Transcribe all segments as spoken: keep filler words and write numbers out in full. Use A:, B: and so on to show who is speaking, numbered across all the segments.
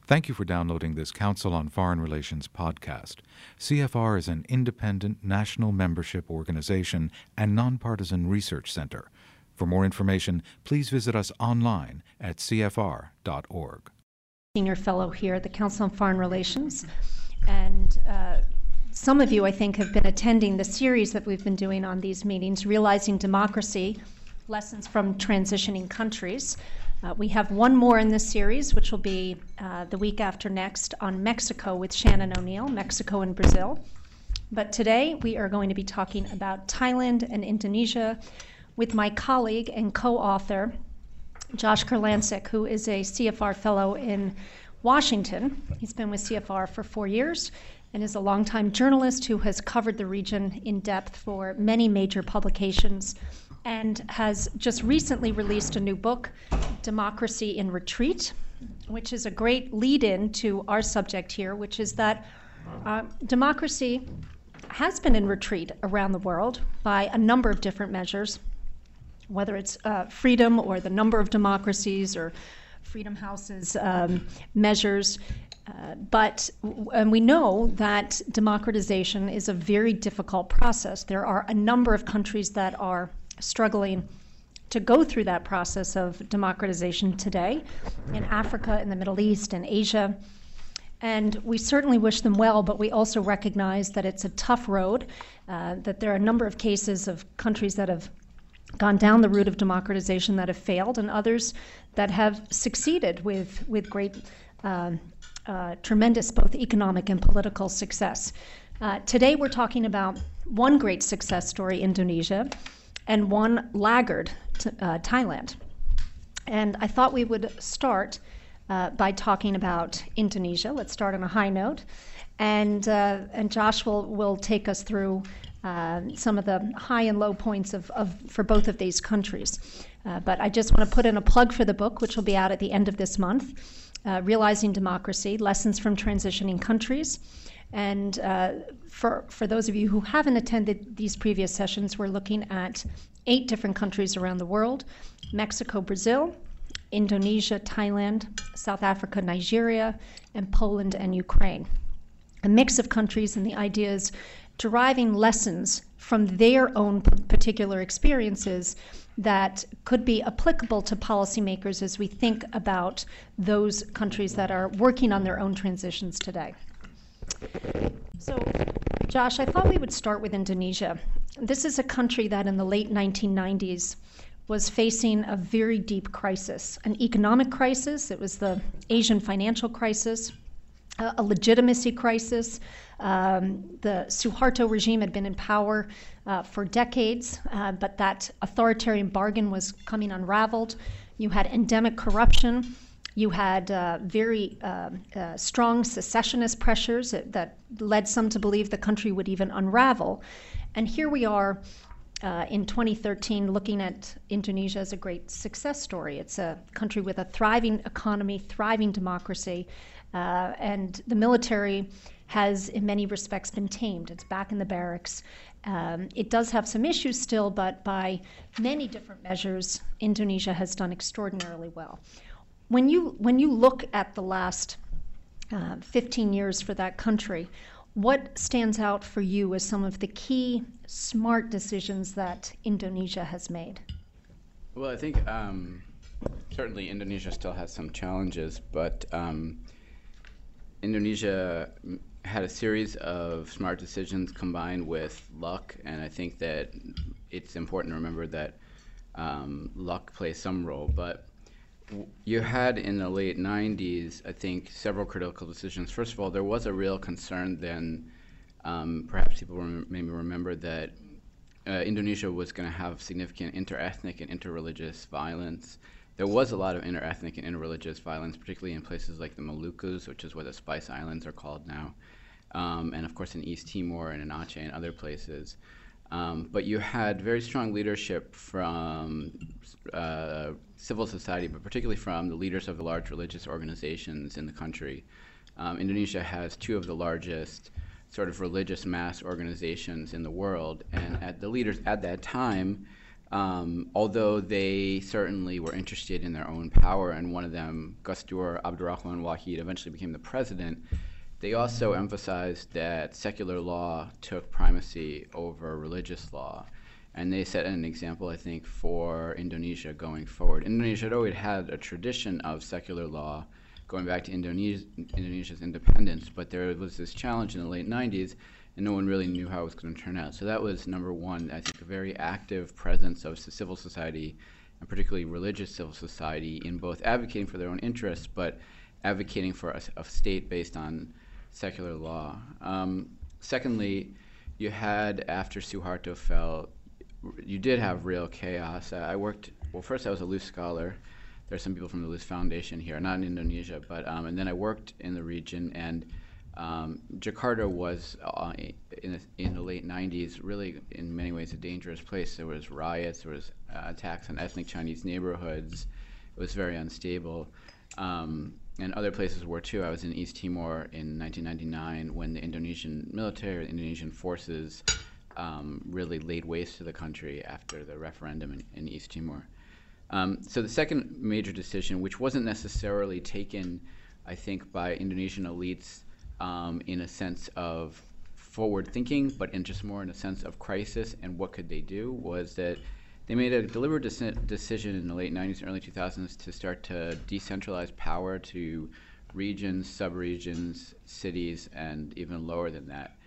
A: Thank you for downloading this Council on Foreign Relations podcast. C F R is an independent national membership organization and nonpartisan research center. For more information, please visit us online at c f r dot org.
B: Senior fellow here at the Council on Foreign Relations, and uh, some of you, I think, have been attending the series that we've been doing on these meetings, Realizing Democracy, Lessons from Transitioning Countries. Uh, we have one more in this series, which will be uh, the week after next on Mexico with Shannon O'Neill, Mexico and Brazil. But today we are going to be talking about Thailand and Indonesia with my colleague and co-author, Josh Kurlansek, who is a C F R fellow in Washington. He's been with C F R for four years and is a longtime journalist who has covered the region in depth for many major publications and has just recently released a new book, Democracy in Retreat, which is a great lead-in to our subject here, which is that uh, democracy has been in retreat around the world by a number of different measures, whether it's uh, freedom or the number of democracies or Freedom House's um, measures. Uh, but and we know that democratization is a very difficult process. There are a number of countries that are struggling to go through that process of democratization today in Africa, in the Middle East, and Asia. And we certainly wish them well, but we also recognize that it's a tough road, uh, that there are a number of cases of countries that have gone down the route of democratization that have failed, and others that have succeeded with, with great, uh, uh, tremendous both economic and political success. Uh, today we're talking about one great success story, Indonesia, and one laggard, t- uh, Thailand. And I thought we would start uh, by talking about Indonesia. Let's start on a high note. And, uh, and Josh will, will take us through uh, some of the high and low points of, of for both of these countries. Uh, but I just want to put in a plug for the book, which will be out at the end of this month, uh, Realizing Democracy, Lessons from Transitioning Countries. And uh, for, for those of you who haven't attended these previous sessions, we're looking at eight different countries around the world: Mexico, Brazil, Indonesia, Thailand, South Africa, Nigeria, and Poland and Ukraine. A mix of countries, and the idea is deriving lessons from their own particular experiences that could be applicable to policymakers as we think about those countries that are working on their own transitions today. So, Josh, I thought we would start with Indonesia. This is a country that in the late nineteen nineties was facing a very deep crisis, an economic crisis. It was the Asian financial crisis, a legitimacy crisis. Um, the Suharto regime had been in power uh, for decades, uh, but that authoritarian bargain was coming unraveled. You had endemic corruption. You had uh, very uh, uh, strong secessionist pressures that, that led some to believe the country would even unravel. And here we are uh, in twenty thirteen looking at Indonesia as a great success story. It's a country with a thriving economy, thriving democracy, uh, and the military has in many respects been tamed. It's back in the barracks. Um, it does have some issues still, but by many different measures, Indonesia has done extraordinarily well. When you when you look at the last uh, fifteen years for that country, what stands out for you as some of the key smart decisions that Indonesia has made?
C: Well, I think um, certainly Indonesia still has some challenges, but um, Indonesia had a series of smart decisions combined with luck, and I think that it's important to remember that um, luck plays some role, but you had in the late nineties, I think, several critical decisions. First of all, there was a real concern then, um, perhaps people rem- maybe remember that uh, Indonesia was going to have significant inter-ethnic and inter-religious violence. There was a lot of inter-ethnic and inter-religious violence, particularly in places like the Moluccas, which is what the Spice Islands are called now, um, and of course in East Timor and in Aceh and other places. Um, but you had very strong leadership from uh, civil society, but particularly from the leaders of the large religious organizations in the country. Um, Indonesia has two of the largest sort of religious mass organizations in the world, and at the leaders at that time Um, although they certainly were interested in their own power, and one of them, Gastur Abdurrahman Wahid, eventually became the president, they also emphasized that secular law took primacy over religious law. And they set an example, I think, for Indonesia going forward. Indonesia had always had a tradition of secular law going back to Indonesia, Indonesia's independence, but there was this challenge in the late nineties, and no one really knew how it was going to turn out. So that was number one, I think, a very active presence of civil society, and particularly religious civil society, in both advocating for their own interests, but advocating for a, a state based on secular law. Um, secondly, you had, after Suharto fell, you did have real chaos. Uh, I worked, well, first I was a Luce scholar. There are some people from the Luce Foundation here, not in Indonesia, but, um, and then I worked in the region, and um, Jakarta was, uh, in, the, in the late nineties, really in many ways a dangerous place. There was riots, there was uh, attacks on ethnic Chinese neighborhoods. It was very unstable. Um, and other places were too. I was in East Timor in nineteen ninety-nine when the Indonesian military, Indonesian forces, Um, really laid waste to the country after the referendum in, in East Timor. Um, so the second major decision, which wasn't necessarily taken, I think, by Indonesian elites um, in a sense of forward thinking, but in just more in a sense of crisis and what could they do, was that they made a deliberate deci- decision in the late nineties and early two thousands to start to decentralize power to regions, sub-regions, cities, and even lower than that.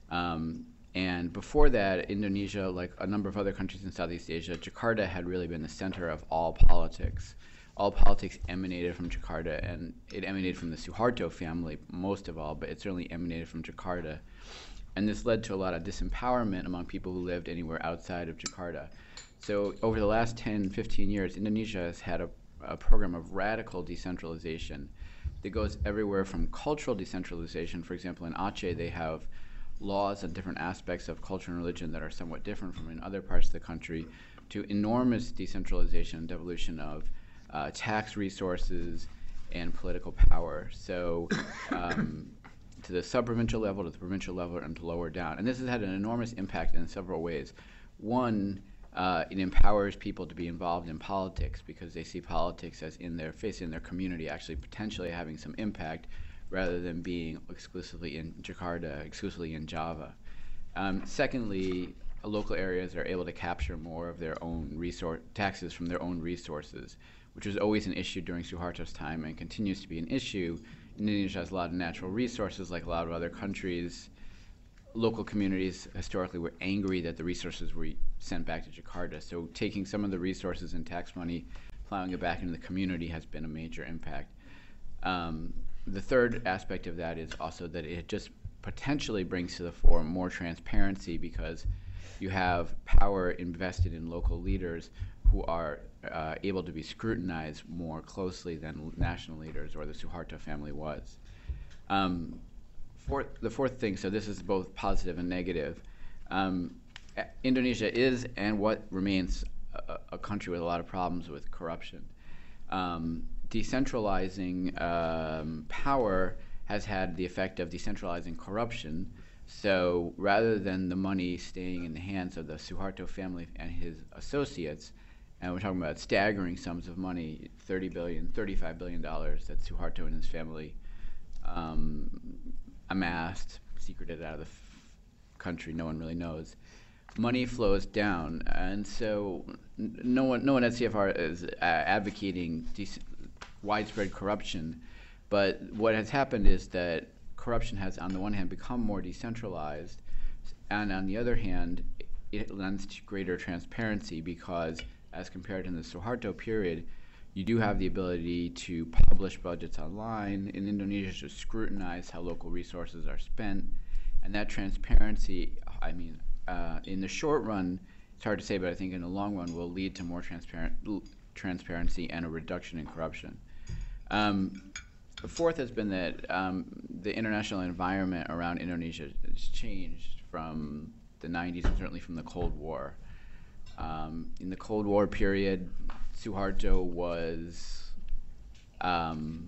C: Um, And before that, Indonesia, like a number of other countries in Southeast Asia, Jakarta had really been the center of all politics. All politics emanated from Jakarta, and it emanated from the Suharto family, most of all, but it certainly emanated from Jakarta. And this led to a lot of disempowerment among people who lived anywhere outside of Jakarta. So over the last ten, fifteen years, Indonesia has had a, a program of radical decentralization that goes everywhere from cultural decentralization. For example, in Aceh, they have laws on different aspects of culture and religion that are somewhat different from in other parts of the country, to enormous decentralization and devolution of uh, tax resources and political power. So um, to the sub-provincial level, to the provincial level, and to lower down. And this has had an enormous impact in several ways. One, uh, it empowers people to be involved in politics because they see politics as in their face, in their community, actually potentially having some impact, rather than being exclusively in Jakarta, exclusively in Java. Um, secondly, local areas are able to capture more of their own resource taxes from their own resources, which was always an issue during Suharto's time and continues to be an issue. Indonesia has a lot of natural resources, like a lot of other countries. Local communities historically were angry that the resources were sent back to Jakarta. So taking some of the resources and tax money, plowing it back into the community has been a major impact. Um, The third aspect of that is also that it just potentially brings to the fore more transparency because you have power invested in local leaders who are uh, able to be scrutinized more closely than national leaders or the Suharto family was. Um, fourth, the fourth thing, so this is both positive and negative. Um, Indonesia is and what remains a, a country with a lot of problems with corruption. Um, decentralizing um, power has had the effect of decentralizing corruption. So rather than the money staying in the hands of the Suharto family and his associates, and we're talking about staggering sums of money, thirty billion dollars, thirty-five billion dollars that Suharto and his family um, amassed, secreted out of the f- country, no one really knows. Money flows down, and so n- no one, no one at C F R is uh, advocating dec- widespread corruption, but what has happened is that corruption has, on the one hand, become more decentralized, and on the other hand, it lends to greater transparency because, as compared to the Suharto period, you do have the ability to publish budgets online in Indonesia, to scrutinize how local resources are spent, and that transparency, I mean, uh, in the short run, it's hard to say, but I think in the long run will lead to more transparent transparency and a reduction in corruption. Um, the fourth has been that um, the international environment around Indonesia has changed from the nineties and certainly from the Cold War. Um, in the Cold War period, Suharto was um,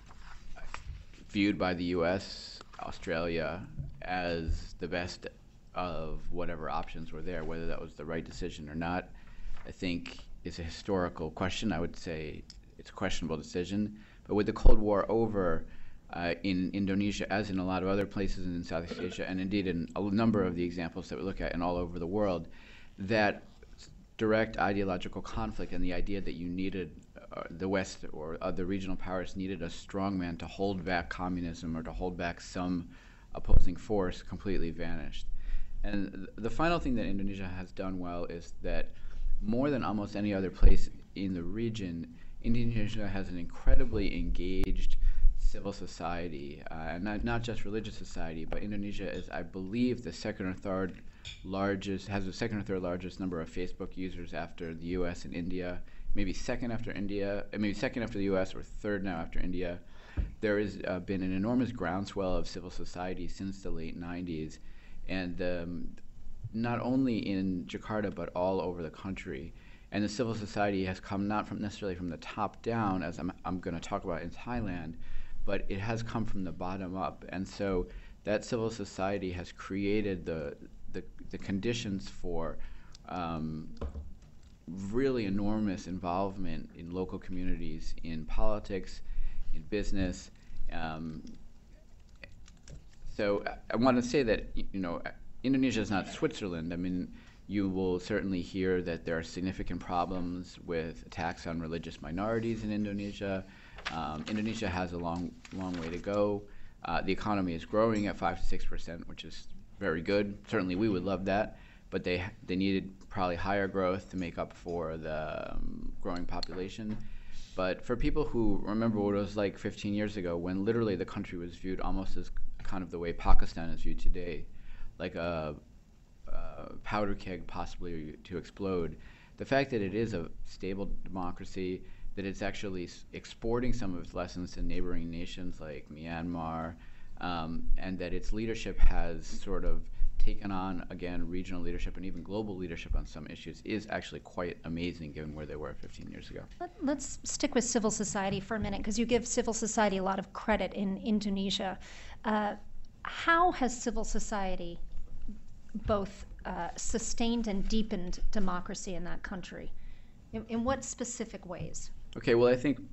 C: viewed by the U S, Australia, as the best of whatever options were there. Whether that was the right decision or not, I think is a historical question. I would say it's a questionable decision. But with the Cold War over, uh, in Indonesia, as in a lot of other places in Southeast Asia, and indeed in a number of the examples that we look at and all over the world, that direct ideological conflict and the idea that you needed, uh, the West or other regional powers needed a strongman to hold back communism or to hold back some opposing force completely vanished. And th- the final thing that Indonesia has done well is that more than almost any other place in the region, Indonesia has an incredibly engaged civil society, uh, and not, not just religious society, but Indonesia is, I believe, the second or third largest, has the second or third largest number of Facebook users after the U S and India, maybe second after India, uh, maybe second after the U S or third now after India. There has uh, been an enormous groundswell of civil society since the late nineties, and um, not only in Jakarta, but all over the country. And the civil society has come not from necessarily from the top down, as I'm, I'm going to talk about in Thailand, but it has come from the bottom up. And so that civil society has created the the, the conditions for um, really enormous involvement in local communities, in politics, in business. Um, so I, I want to say that, you know, Indonesia is not Switzerland. I mean, you will certainly hear that there are significant problems with attacks on religious minorities in Indonesia. Um, Indonesia has a long, long way to go. Uh, the economy is growing at five to six percent, which is very good. Certainly, we would love that, but they they needed probably higher growth to make up for the um, growing population. But for people who remember what it was like fifteen years ago, when literally the country was viewed almost as kind of the way Pakistan is viewed today, like a, a powder keg possibly to explode, the fact that it is a stable democracy, that it's actually s- exporting some of its lessons to neighboring nations like Myanmar, um, and that its leadership has sort of taken on, again, regional leadership and even global leadership on some issues is actually quite amazing given where they were fifteen years ago.
B: Let, let's stick with civil society for a minute, because you give civil society a lot of credit in Indonesia. Uh, how has civil society both uh, sustained and deepened democracy in that country? In, in what specific ways?
C: Okay, well, I think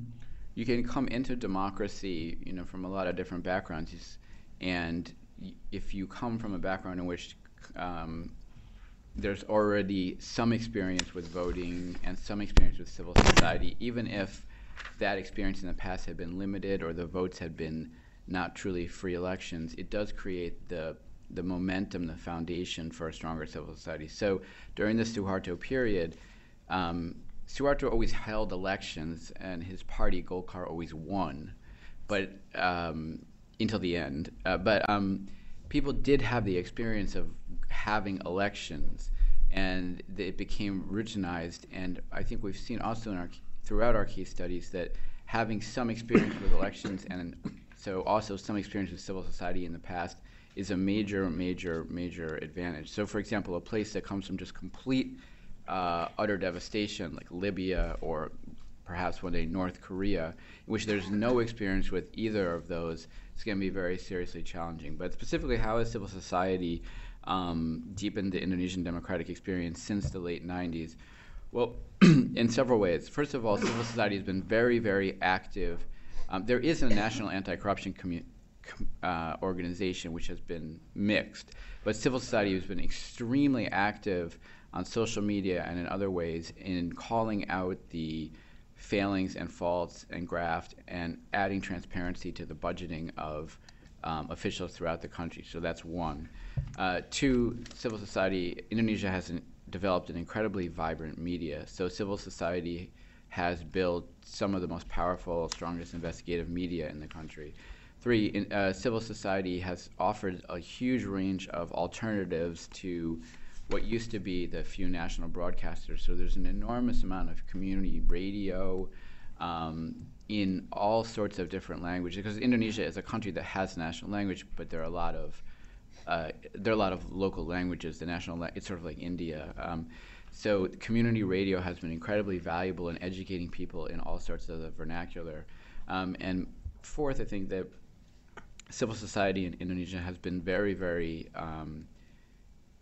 C: you can come into democracy, you know, from a lot of different backgrounds, and y- if you come from a background in which um, there's already some experience with voting and some experience with civil society, even if that experience in the past had been limited or the votes had been not truly free elections, it does create the the momentum, the foundation for a stronger civil society. So during the Suharto period, um, Suharto always held elections, and his party, Golkar, always won, but um, until the end. Uh, but um, people did have the experience of having elections, and th- it became routinized. And I think we've seen also in our throughout our case studies that having some experience with elections, and so also some experience with civil society in the past, is a major, major, major advantage. So, for example, a place that comes from just complete Uh, utter devastation, like Libya or perhaps one day North Korea, in which there's no experience with either of those, it's going to be very seriously challenging. But specifically, how has civil society um, deepened the Indonesian democratic experience since the late nineties? Well, in several ways. First of all, civil society has been very, very active. Um, there is a national anti-corruption commu- com- uh, organization which has been mixed, but civil society has been extremely active on social media and in other ways in calling out the failings and faults and graft and adding transparency to the budgeting of um, officials throughout the country. So that's one. Uh, two, civil society, Indonesia has an, developed an incredibly vibrant media. So civil society has built some of the most powerful, strongest investigative media in the country. Three, in, uh, civil society has offered a huge range of alternatives to what used to be the few national broadcasters. So there's an enormous amount of community radio um, in all sorts of different languages, because Indonesia is a country that has national language, but there are a lot of uh, there are a lot of local languages. The national la- it's sort of like India. Um, so community radio has been incredibly valuable in educating people in all sorts of the vernacular. Um, and fourth, I think that civil society in Indonesia has been very, very um,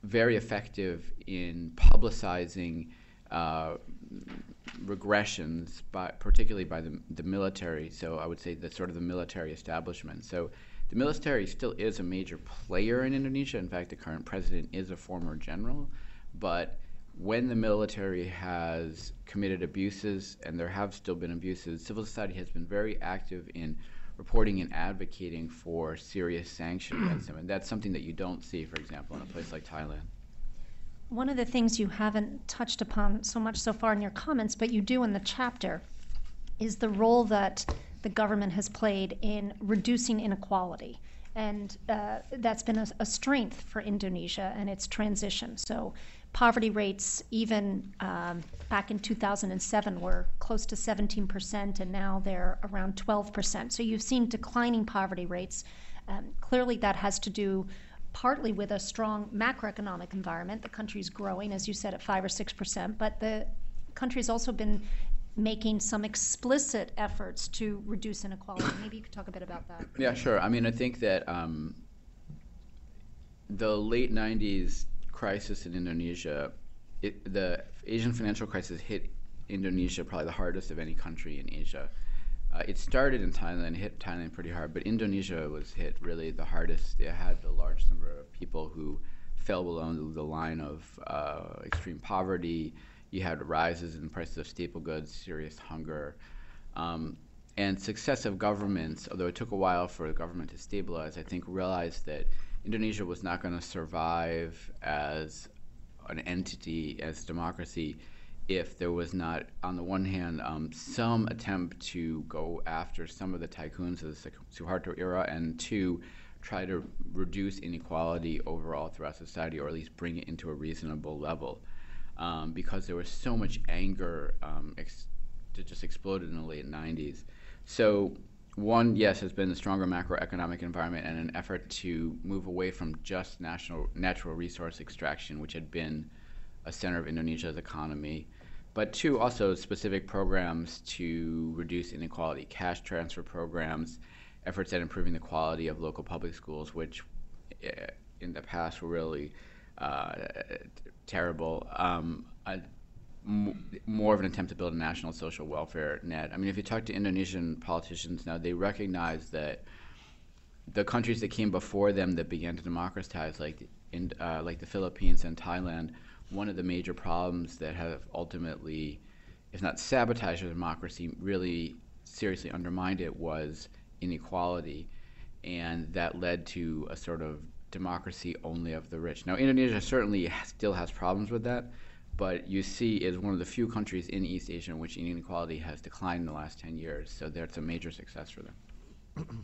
C: very effective in publicizing uh, regressions, by, particularly by the, the military. So I would say the sort of the military establishment. So the military still is a major player in Indonesia. In fact, the current president is a former general. But when the military has committed abuses, and there have still been abuses, civil society has been very active in reporting and advocating for serious sanctions against them. And that's something that you don't see, for example, in a place like Thailand.
B: One of the things you haven't touched upon so much so far in your comments, but you do in the chapter, is the role that the government has played in reducing inequality. And uh, that's been a, a strength for Indonesia and its transition. So poverty rates, even um, back in two thousand seven, were close to seventeen percent, and now they're around twelve percent. So you've seen declining poverty rates. Um, clearly that has to do partly with a strong macroeconomic environment. The country's growing, as you said, at five or six percent, but the country's also been making some explicit efforts to reduce inequality. Maybe you could talk a bit about that.
C: Yeah, sure. I mean, I think that um, the late nineties crisis in Indonesia, it, the Asian financial crisis hit Indonesia probably the hardest of any country in Asia. Uh, it started in Thailand, hit Thailand pretty hard, but Indonesia was hit really the hardest. It had the largest number of people who fell below the line of uh, extreme poverty. You had rises in the prices of staple goods, serious hunger. Um, and successive governments, although it took a while for the government to stabilize, I think realized that Indonesia was not going to survive as an entity, as democracy, if there was not, on the one hand, um, some attempt to go after some of the tycoons of the Suharto era, and two, try to reduce inequality overall throughout society, or at least bring it into a reasonable level. Um, because there was so much anger um, ex- that just exploded in the late nineties. So one, yes, has been a stronger macroeconomic environment and an effort to move away from just national natural resource extraction, which had been a center of Indonesia's economy. But two, also specific programs to reduce inequality, cash transfer programs, efforts at improving the quality of local public schools, which uh, in the past were really uh, terrible. Um, a, m- more of an attempt to build a national social welfare net. I mean, if you talk to Indonesian politicians now, they recognize that the countries that came before them that began to democratize, like in uh, like the Philippines and Thailand, one of the major problems that have ultimately, if not sabotaged their democracy, really seriously undermined it was inequality, and that led to a sort of democracy only of the rich. Now, Indonesia certainly still has problems with that, but you see is one of the few countries in East Asia in which inequality has declined in the last ten years, so that's a major success for them.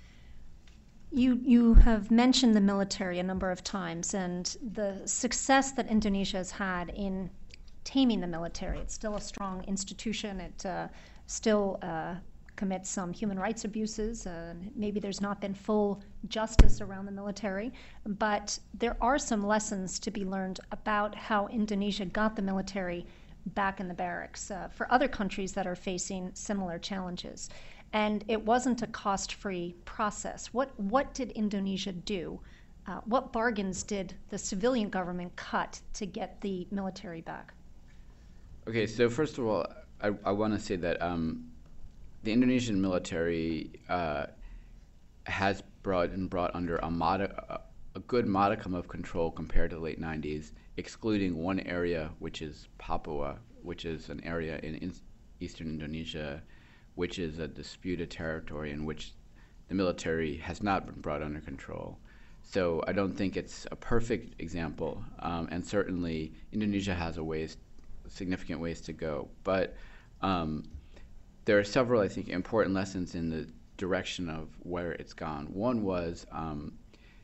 B: You, you have mentioned the military a number of times, and the success that Indonesia has had in taming the military. It's still a strong institution. It uh, still uh, commits some human rights abuses. Uh, maybe there's not been full justice around the military, but there are some lessons to be learned about how Indonesia got the military back in the barracks uh, for other countries that are facing similar challenges. And it wasn't a cost-free process. What what did Indonesia do? Uh, what bargains did the civilian government cut to get the military back?
C: Okay, so first of all, I, I want to say that um, the Indonesian military uh, has brought and brought under a, mod- a good modicum of control compared to the late nineties, excluding one area, which is Papua, which is an area in, in eastern Indonesia, which is a disputed territory in which the military has not been brought under control. So I don't think it's a perfect example, um, and certainly Indonesia has a ways, significant ways to go. But um, there are several, I think, important lessons in the direction of where it's gone. One was, um,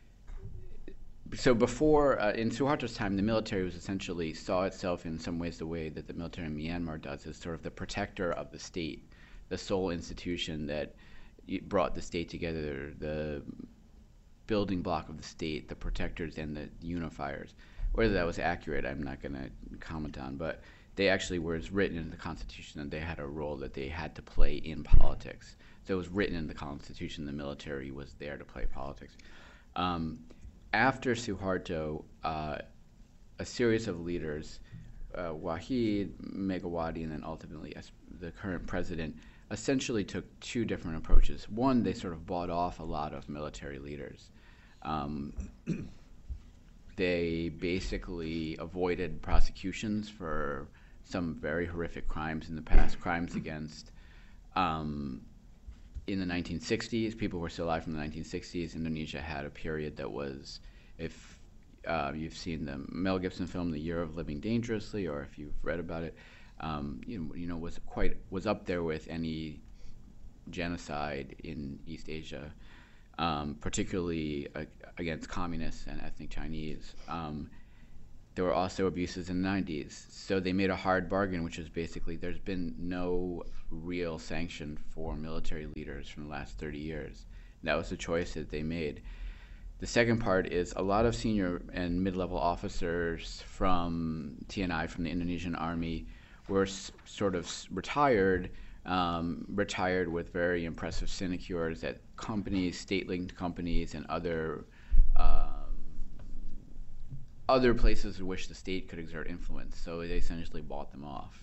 C: so before, uh, in Suharto's time, the military was essentially saw itself in some ways the way that the military in Myanmar does, as sort of the protector of the state, the sole institution that brought the state together, the building block of the state, the protectors and the unifiers. Whether that was accurate, I'm not going to comment on, but they actually were written in the Constitution that they had a role that they had to play in politics. So it was written in the Constitution the military was there to play politics. Um, after Suharto, uh, a series of leaders, uh, Wahid, Megawati, and then ultimately as the current president, essentially took two different approaches. One, they sort of bought off a lot of military leaders. Um, they basically avoided prosecutions for some very horrific crimes in the past, crimes against, um, in the nineteen sixties, people who were still alive from the nineteen sixties. Indonesia had a period that was, if uh, you've seen the Mel Gibson film, The Year of Living Dangerously, or if you've read about it, um, you know, you know, was quite, was up there with any genocide in East Asia, um, particularly uh, against communists and ethnic Chinese. Um, there were also abuses in the nineties. So they made a hard bargain, which is basically there's been no real sanction for military leaders from the last thirty years. And that was the choice that they made. The second part is a lot of senior and mid-level officers from T N I, from the Indonesian army, were s sort of retired, um, retired with very impressive sinecures at companies, state-linked companies, and other um, other places in which the state could exert influence. So they essentially bought them off.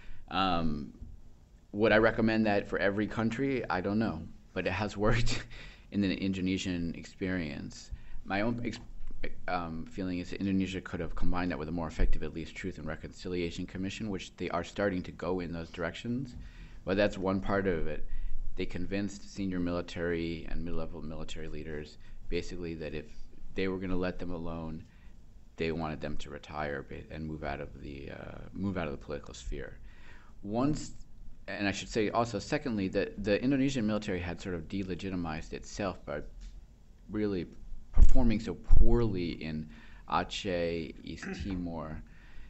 C: Um, would I recommend that for every country? I don't know, but it has worked in the Indonesian experience. My own ex um, feeling is that Indonesia could have combined that with a more effective, at least, Truth and Reconciliation Commission, which they are starting to go in those directions. But that's one part of it. They convinced senior military and mid-level military leaders basically that if they were going to let them alone, they wanted them to retire and move out of the uh, move out of the political sphere. Once, and I should say also, secondly, that the Indonesian military had sort of delegitimized itself by really performing so poorly in Aceh, East Timor,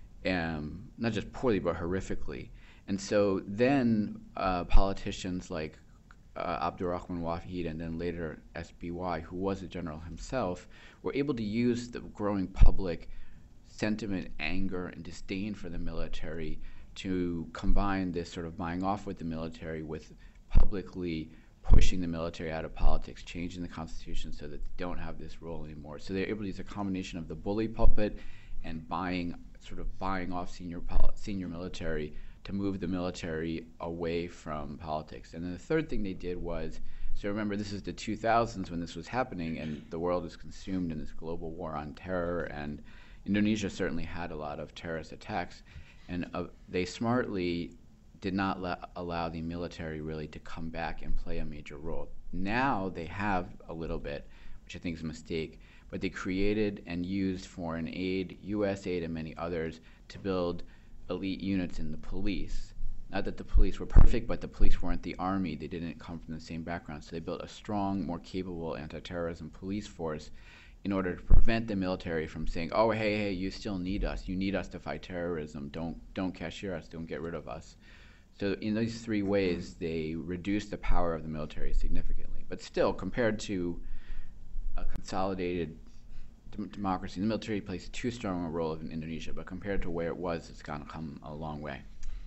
C: um, not just poorly but horrifically. And so then uh, politicians like uh, Abdurrahman Wahid and then later S B Y, who was a general himself, were able to use the growing public sentiment, anger, and disdain for the military to combine this sort of buying off with the military with publicly pushing the military out of politics, changing the constitution so that they don't have this role anymore. So they're able to use a combination of the bully pulpit and buying, sort of buying off senior senior military to move the military away from politics. And then the third thing they did was, so remember, this is the two thousands when this was happening, and the world is consumed in this global war on terror, and Indonesia certainly had a lot of terrorist attacks, and uh, they smartly did not let, allow the military really to come back and play a major role. Now they have a little bit, which I think is a mistake, but they created and used foreign aid, U S aid, and many others to build elite units in the police. Not that the police were perfect, but the police weren't the army. They didn't come from the same background. So they built a strong, more capable anti-terrorism police force in order to prevent the military from saying, oh, hey, hey, you still need us. You need us to fight terrorism. Don't, don't cashier us. Don't get rid of us. So in these three ways, they reduced the power of the military significantly. But still, compared to a consolidated democracy, the military plays too strong a role in Indonesia, but compared to where it was, it's gone come a long way.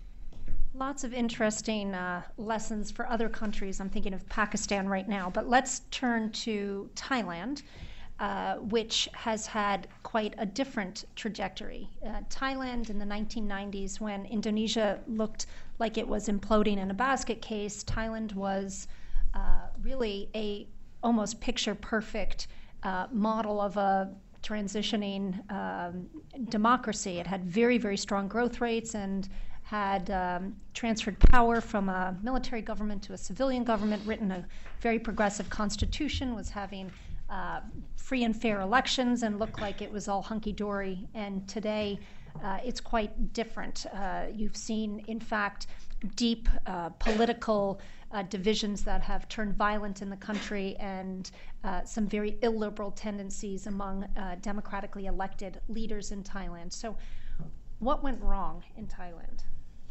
B: Lots of interesting uh, lessons for other countries. I'm thinking of Pakistan right now, but let's turn to Thailand, uh, which has had quite a different trajectory. Uh, Thailand in the nineteen nineties, when Indonesia looked like it was imploding in a basket case, Thailand was uh, really a almost picture-perfect Uh, model of a transitioning um, democracy. It had very, very strong growth rates and had um, transferred power from a military government to a civilian government, written a very progressive constitution, was having uh, free and fair elections, and looked like it was all hunky-dory. And today, uh, it's quite different. Uh, you've seen, in fact, deep uh, political uh, divisions that have turned violent in the country, and uh, some very illiberal tendencies among uh, democratically elected leaders in Thailand. So what went wrong in Thailand?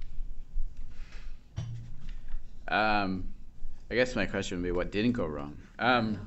C: Um, I guess my question would be, what didn't go wrong? Um,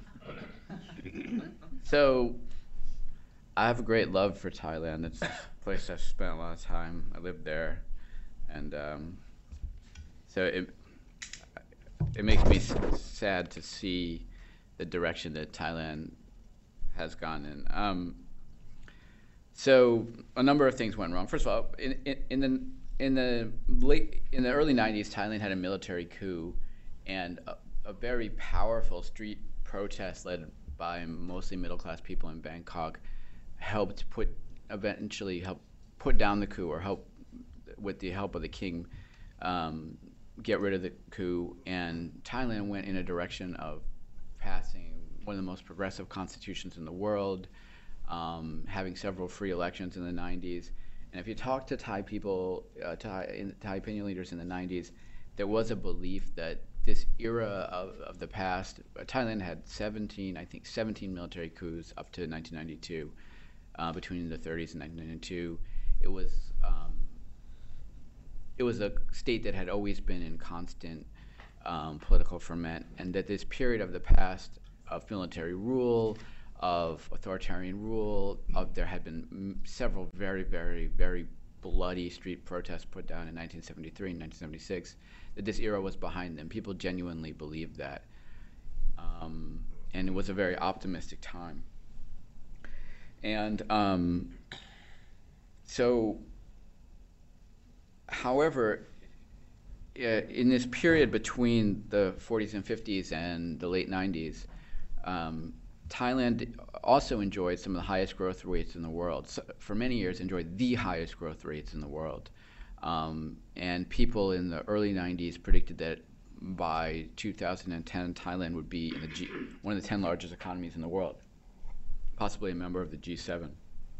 C: so I have a great love for Thailand. It's a place I've spent a lot of time. I lived there, and um, so it it makes me s sad to see the direction that Thailand has gone in. Um, so a number of things went wrong. First of all, in, in, in the in the late in the early nineties, Thailand had a military coup, and a, a very powerful street protest led by mostly middle class people in Bangkok helped put eventually help put down the coup, or help with the help of the king um, get rid of the coup. And Thailand went in a direction of passing one of the most progressive constitutions in the world, um, having several free elections in the nineties. And if you talk to Thai people, uh, Thai, in, Thai opinion leaders in the nineties, there was a belief that this era of, of the past, uh, Thailand had seventeen, I think seventeen military coups up to nineteen ninety-two, uh, between the thirties and nineteen ninety-two. It was, um, it was a state that had always been in constant um, political ferment, and that this period of the past of military rule, of authoritarian rule, of there had been m- several very, very, very bloody street protests put down in nineteen seventy-three and nineteen seventy-six, that this era was behind them. People genuinely believed that. Um, and it was a very optimistic time. And um, so, however, uh, in this period between the forties and fifties and the late nineties, um, Thailand also enjoyed some of the highest growth rates in the world. So for many years, enjoyed the highest growth rates in the world. Um, and people in the early nineties predicted that by two thousand ten, Thailand would be in the G, one of the ten largest economies in the world, possibly a member of the G seven.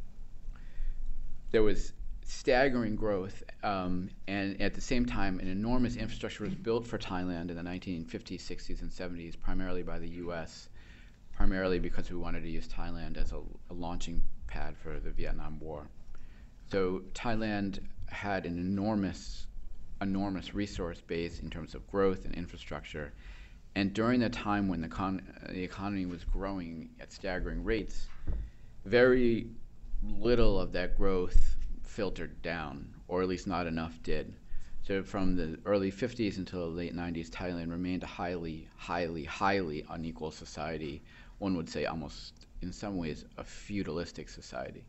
C: There was staggering growth, um, and at the same time, an enormous infrastructure was built for Thailand in the nineteen fifties, sixties, and seventies, primarily by the U S, primarily because we wanted to use Thailand as a, a launching pad for the Vietnam War. So Thailand had an enormous, enormous resource base in terms of growth and infrastructure. And during the time when the, con- the economy was growing at staggering rates, very little of that growth filtered down, or at least not enough did. So from the early fifties until the late nineties, Thailand remained a highly, highly, highly unequal society. One would say almost, in some ways, a feudalistic society.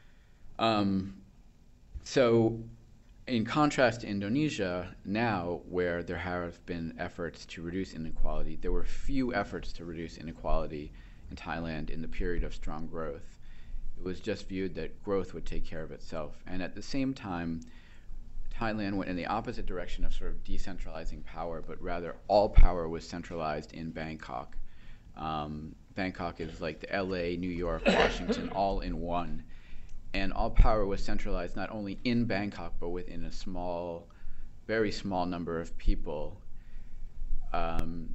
C: Um, so in contrast to Indonesia, now, where there have been efforts to reduce inequality, there were few efforts to reduce inequality in Thailand in the period of strong growth. It was just viewed that growth would take care of itself. And at the same time, Thailand went in the opposite direction of sort of decentralizing power, but rather all power was centralized in Bangkok. Um, Bangkok is like the L A, New York, Washington, all in one. And all power was centralized not only in Bangkok, but within a small, very small number of people. Um,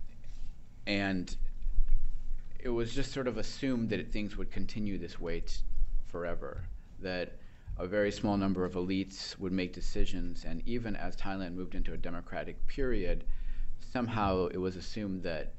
C: and it was just sort of assumed that things would continue this way t- forever, that a very small number of elites would make decisions, and even as Thailand moved into a democratic period, somehow it was assumed that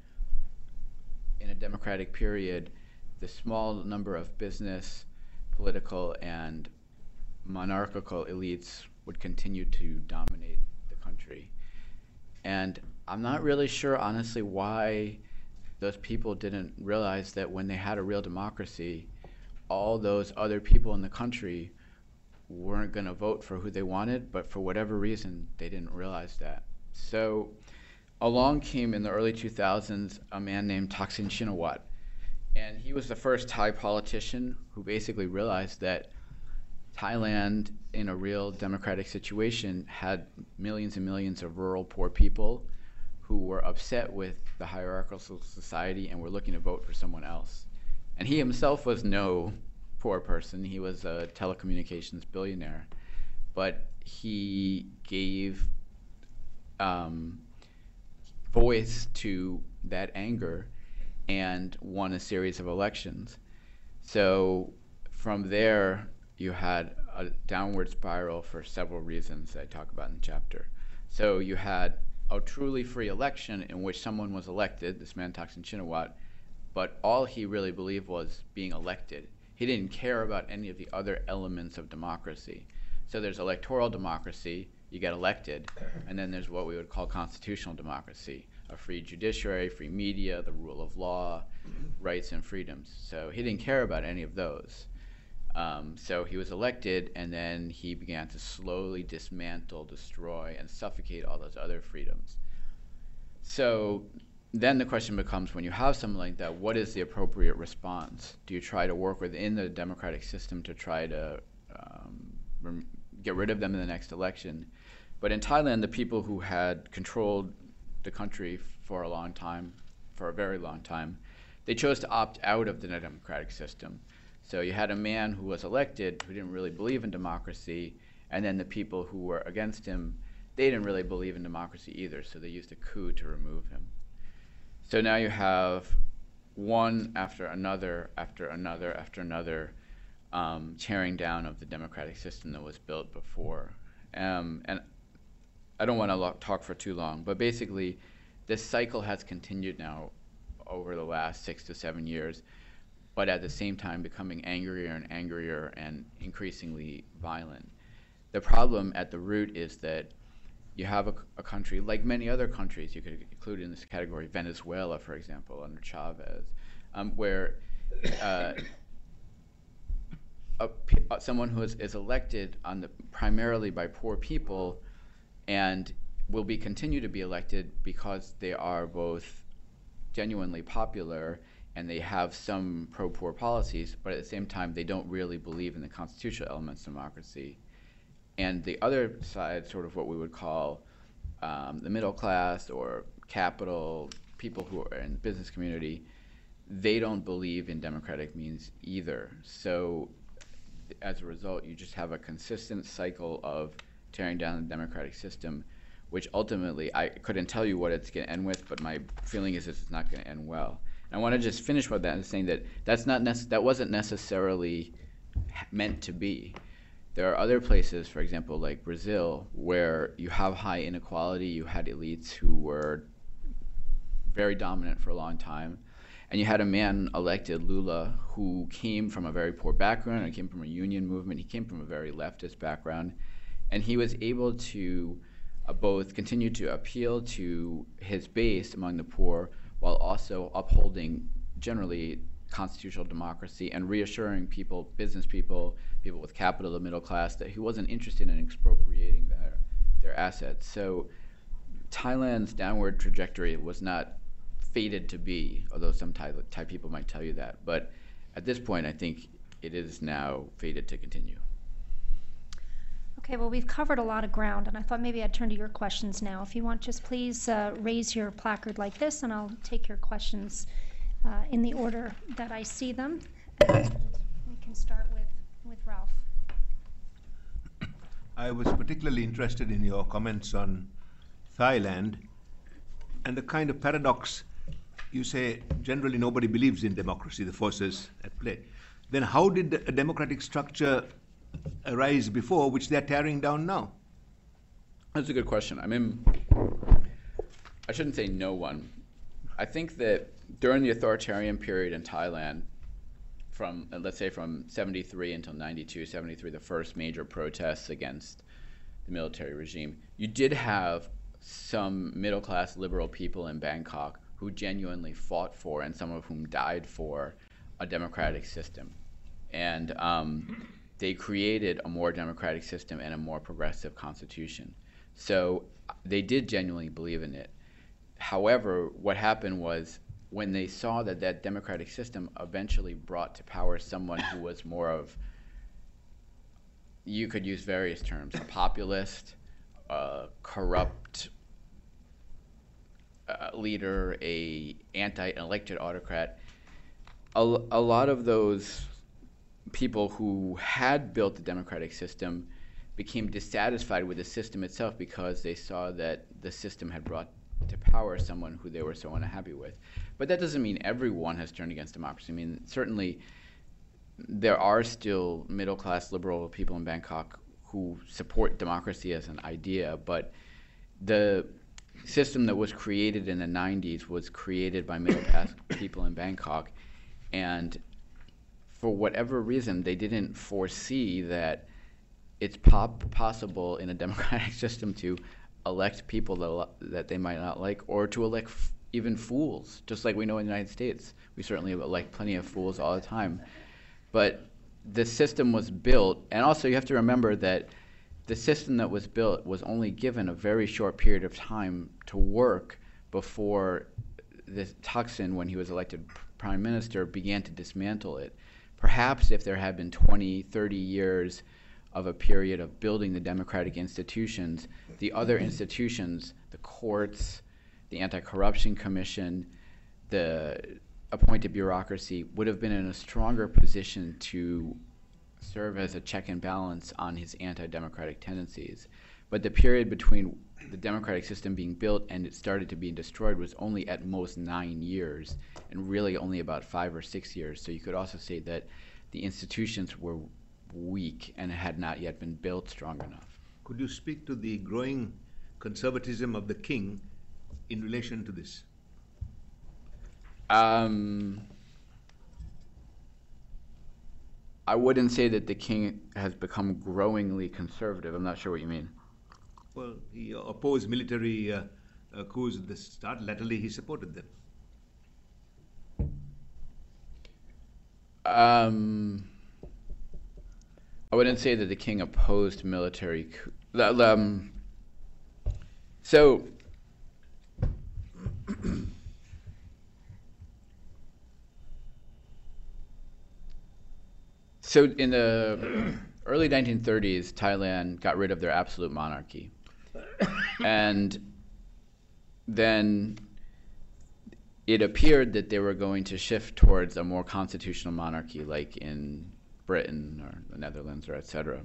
C: in a democratic period, the small number of business, political, and monarchical elites would continue to dominate the country. And I'm not really sure, honestly, why those people didn't realize that when they had a real democracy, all those other people in the country weren't going to vote for who they wanted, but for whatever reason, they didn't realize that. So along came in the early two thousands a man named Thaksin Shinawatra, and he was the first Thai politician who basically realized that Thailand, in a real democratic situation, had millions and millions of rural poor people who were upset with the hierarchical society and were looking to vote for someone else. And he himself was no poor person. He was a telecommunications billionaire. But he gave um, voice to that anger and won a series of elections. So from there, you had a downward spiral for several reasons that I talk about in the chapter. So you had a truly free election in which someone was elected, this man Thaksin Shinawatra, but all he really believed was being elected. He didn't care about any of the other elements of democracy. So there's electoral democracy, you get elected, and then there's what we would call constitutional democracy, a free judiciary, free media, the rule of law, rights and freedoms. So he didn't care about any of those. Um, so he was elected, and then he began to slowly dismantle, destroy, and suffocate all those other freedoms. So then the question becomes, when you have something like that, what is the appropriate response? Do you try to work within the democratic system to try to um, rem- get rid of them in the next election? But in Thailand, the people who had controlled the country for a long time, for a very long time, they chose to opt out of the democratic system. So you had a man who was elected who didn't really believe in democracy, and then the people who were against him, they didn't really believe in democracy either, so they used a coup to remove him. So now you have one after another, after another, after another um, tearing down of the democratic system that was built before. Um, and I don't want to lo- talk for too long, but basically this cycle has continued now over the last six to seven years, but at the same time becoming angrier and angrier and increasingly violent. The problem at the root is that you have a, a country, like many other countries, you could include in this category Venezuela, for example, under Chavez, um, where uh, a, someone who is, is elected on the, primarily by poor people and will be continue to be elected because they are both genuinely popular and they have some pro-poor policies, but at the same time they don't really believe in the constitutional elements of democracy. And the other side, sort of what we would call um, the middle class or capital, people who are in the business community, they don't believe in democratic means either. So as a result, you just have a consistent cycle of tearing down the democratic system, which ultimately, I couldn't tell you what it's going to end with, but my feeling is it's not going to end well. And I want to just finish with that and saying that that's not nece- that wasn't necessarily meant to be. There are other places, for example, like Brazil, where you have high inequality, you had elites who were very dominant for a long time, and you had a man elected, Lula, who came from a very poor background, and came from a union movement, he came from a very leftist background, and he was able to uh, both continue to appeal to his base among the poor, while also upholding generally constitutional democracy and reassuring people, business people, people with capital, the middle class, that he wasn't interested in expropriating their, their assets. So Thailand's downward trajectory was not fated to be, although some Thai, Thai people might tell you that. But at this point, I think it is now fated to continue.
B: Okay, well, we've covered a lot of ground, and I thought maybe I'd turn to your questions now. If you want, just please uh, raise your placard like this, and I'll take your questions uh, in the order that I see them. And we can start with, with Ralph.
D: I was particularly interested in your comments on Thailand and the kind of paradox. You say generally nobody believes in democracy, the forces at play. Then how did a democratic structure arise before, which they're tearing down now?
C: That's a good question. I mean, I shouldn't say no one. I think that during the authoritarian period in Thailand, from uh, let's say from seventy-three until ninety-two, seventy-three, the first major protests against the military regime, you did have some middle-class liberal people in Bangkok who genuinely fought for, and some of whom died for, a democratic system. And um, they created a more democratic system and a more progressive constitution. So they did genuinely believe in it. However, what happened was when they saw that that democratic system eventually brought to power someone who was more of, you could use various terms, a populist, a corrupt uh, leader, a anti-elected autocrat, a, a lot of those people who had built the democratic system became dissatisfied with the system itself because they saw that the system had brought to power someone who they were so unhappy with. But that doesn't mean everyone has turned against democracy. I mean, certainly there are still middle-class liberal people in Bangkok who support democracy as an idea, but the system that was created in the nineties was created by middle-class people in Bangkok, and for whatever reason, they didn't foresee that it's pop- possible in a democratic system to elect people that, that they might not like, or to elect f- even fools, just like we know in the United States. We certainly elect plenty of fools all the time. But the system was built, and also you have to remember that the system that was built was only given a very short period of time to work before the Thaksin, when he was elected prime minister, began to dismantle it. Perhaps if there had been twenty, thirty years of a period of building the democratic institutions, the other institutions, the courts, the Anti-Corruption Commission, the appointed bureaucracy, would have been in a stronger position to serve as a check and balance on his anti-democratic tendencies. But the period between the democratic system being built and it started to be destroyed was only at most nine years, and really only about five or six years. So you could also say that the institutions were weak and had not yet been built strong enough.
D: Could you speak to the growing conservatism of the king in relation to this?
C: Um, I wouldn't say that the king has become growingly conservative. I'm not sure what you mean.
D: Well, he opposed military uh, uh, coups at the start. Latterly, he supported them.
C: Um, I wouldn't say that the king opposed military coup. Um, so, so in the early nineteen thirties, Thailand got rid of their absolute monarchy. And then it appeared that they were going to shift towards a more constitutional monarchy, like in Britain or the Netherlands or et cetera.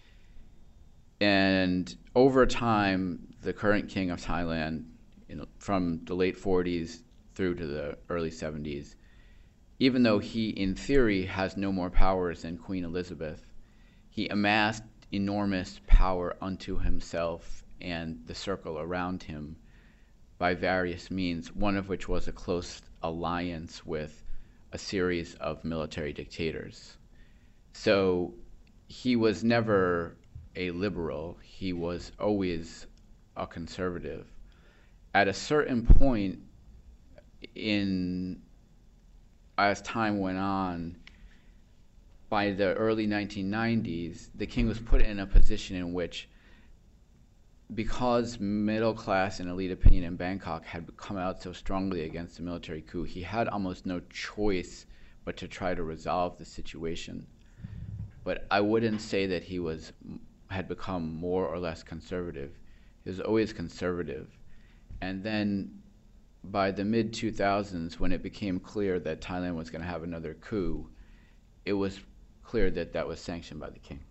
C: And over time, the current king of Thailand, you know, from the late forties through to the early seventies, even though he, in theory, has no more powers than Queen Elizabeth, he amassed enormous power unto himself and the circle around him by various means, one of which was a close alliance with a series of military dictators. So he was never a liberal, he was always a conservative. At a certain point in, as time went on, by the early nineteen nineties, the king was put in a position in which, because middle class and elite opinion in Bangkok had come out so strongly against the military coup, he had almost no choice but to try to resolve the situation. But I wouldn't say that he was had become more or less conservative. He was always conservative. And then by the mid two thousands, when it became clear that Thailand was going to have another coup, it was clear that that was sanctioned by the king.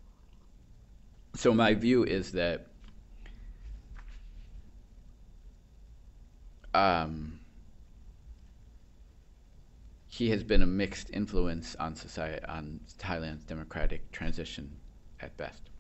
C: So my view is that um, he has been a mixed influence on society, on Thailand's democratic transition at best.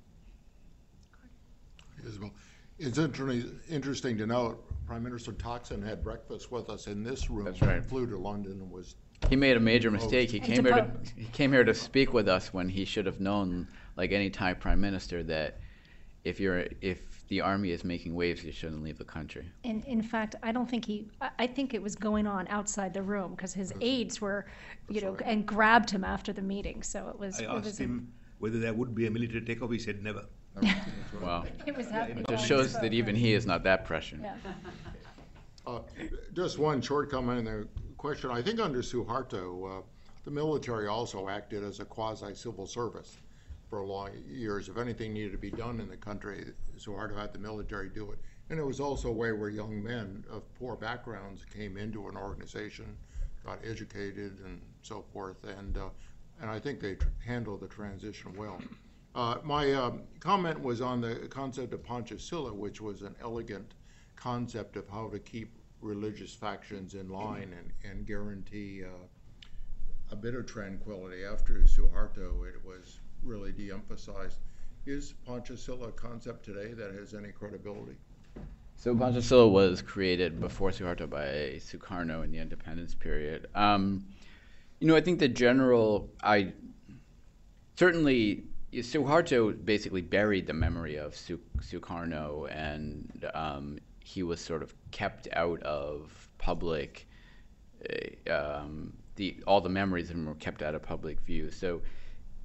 E: Isabel, it's inter- interesting to note Prime Minister Thaksin had breakfast with us in this room.
C: That's right.
E: Flew to London and was.
C: He made a major mistake. He
B: And
C: came here to
B: deposed.
C: he came here to speak with us when he should have known, like any Thai prime minister, that if you're if the army is making waves, you shouldn't leave the country.
B: In, in fact, I don't think he, I, I think it was going on outside the room because his aides were, you know,
E: right.
B: and grabbed him after the meeting. So it was,
D: I
B: it
D: asked
B: was,
D: him whether there would be a military takeoff. He said never.
C: Wow.
B: it was happening.
C: It just shows that even he is not that prescient.
B: Yeah.
E: Uh, just one short comment in the question. I think under Suharto, uh, the military also acted as a quasi-civil service for long years. If anything needed to be done in the country, Suharto had the military do it. And it was also a way where young men of poor backgrounds came into an organization, got educated and so forth. And uh, and I think they tr- handled the transition well. Uh, my um, comment was on the concept of Panchasila, which was an elegant concept of how to keep religious factions in line and, and guarantee uh, a bit of tranquility. After Suharto, it was really de-emphasized. Is Panchasila a concept today that has any credibility?
C: So Panchasila was created before Suharto by Sukarno in the independence period. Um, you know, I think the general, I certainly, Suharto basically buried the memory of Su- Sukarno, and um, he was sort of kept out of public, uh, um, the all the memories of him were kept out of public view. So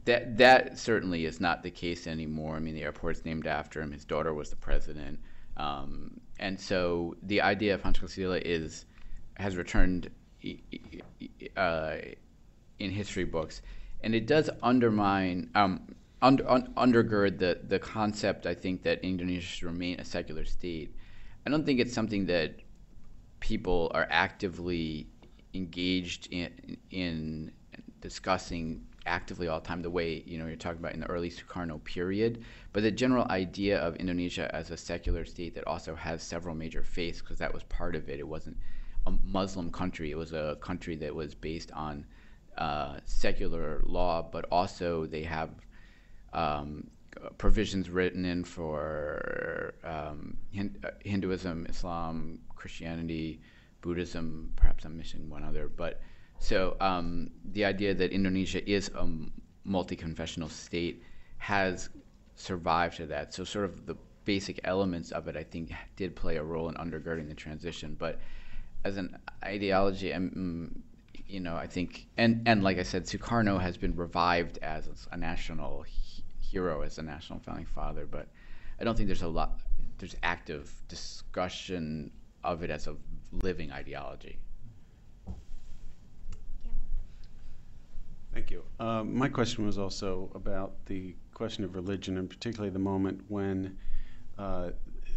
C: that that certainly is not the case anymore. I mean, the airport's named after him. His daughter was the president, um, and so the idea of Pancho Castilla is has returned uh, in history books, and it does undermine, um, under, un, undergird the the concept. I think that Indonesia should remain a secular state. I don't think it's something that people are actively engaged in in discussing actively all the time, the way, you know, you're talking about in the early Sukarno period. But the general idea of Indonesia as a secular state that also has several major faiths, because that was part of it. It wasn't a Muslim country. It was a country that was based on uh, secular law, but also they have um, provisions written in for um, Hinduism, Islam, Christianity, Buddhism. Perhaps I'm missing one other, but so um, the idea that Indonesia is a multi-confessional state has survived to that. So sort of the basic elements of it, I think, did play a role in undergirding the transition. But as an ideology, um, you know, I think, and, and like I said, Sukarno has been revived as a national he- hero, as a national founding father. But I don't think there's a lot, there's active discussion of it as a living ideology.
F: Thank you. Um, my question was also about the question of religion, and particularly the moment when uh,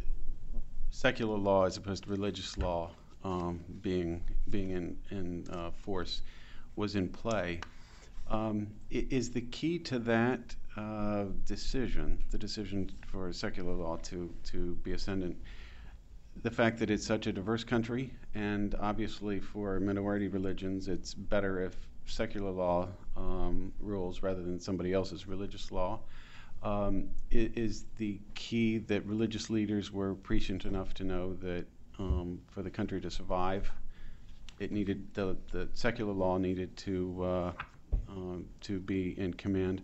F: secular law, as opposed to religious law, um, being being in in uh, force, was in play. Um, is the key to that uh, decision, the decision for secular law to to be ascendant, the fact that it's such a diverse country, and obviously for minority religions, it's better if secular law um, rules rather than somebody else's religious law? Um, is the key that religious leaders were prescient enough to know that um, for the country to survive, it needed the, the secular law needed to uh, um, to be in command?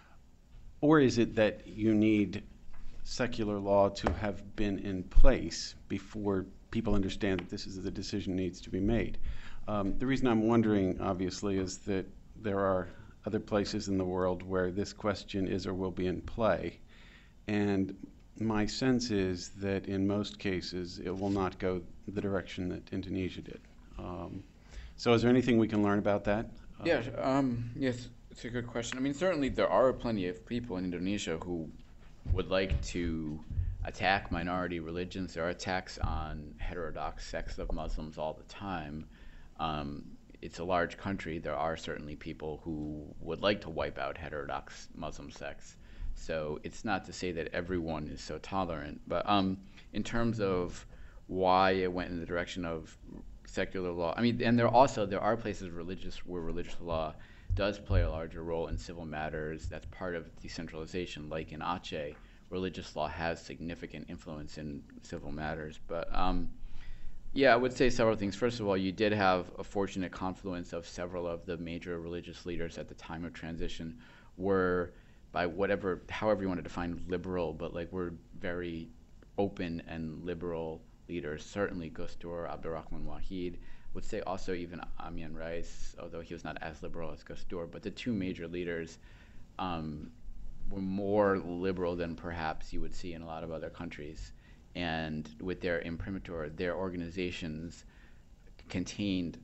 F: Or is it that you need secular law to have been in place before people understand that this is the decision needs to be made? Um, the reason I'm wondering, obviously, is that there are other places in the world where this question is or will be in play. And my sense is that in most cases, it will not go the direction that Indonesia did. Um, so is there anything we can learn about that?
C: Yeah, um, yes, it's a good question. I mean, certainly there are plenty of people in Indonesia who would like to attack minority religions. There are attacks on heterodox sects of Muslims all the time. Um, it's a large country. There are certainly people who would like to wipe out heterodox Muslim sects. So it's not to say that everyone is so tolerant. But um, in terms of why it went in the direction of secular law, I mean, and there also there are places religious where religious law does play a larger role in civil matters. That's part of decentralization, like in Aceh. Religious law has significant influence in civil matters. But um, yeah, I would say several things. First of all, you did have a fortunate confluence of several of the major religious leaders at the time of transition were, by whatever, however you want to define liberal, but like were very open and liberal leaders. Certainly Gus Dur, Abdurrahman Wahid, would say also even Amin Rais, although he was not as liberal as Gus Dur, but the two major leaders um, were more liberal than perhaps you would see in a lot of other countries. And with their imprimatur, their organizations contained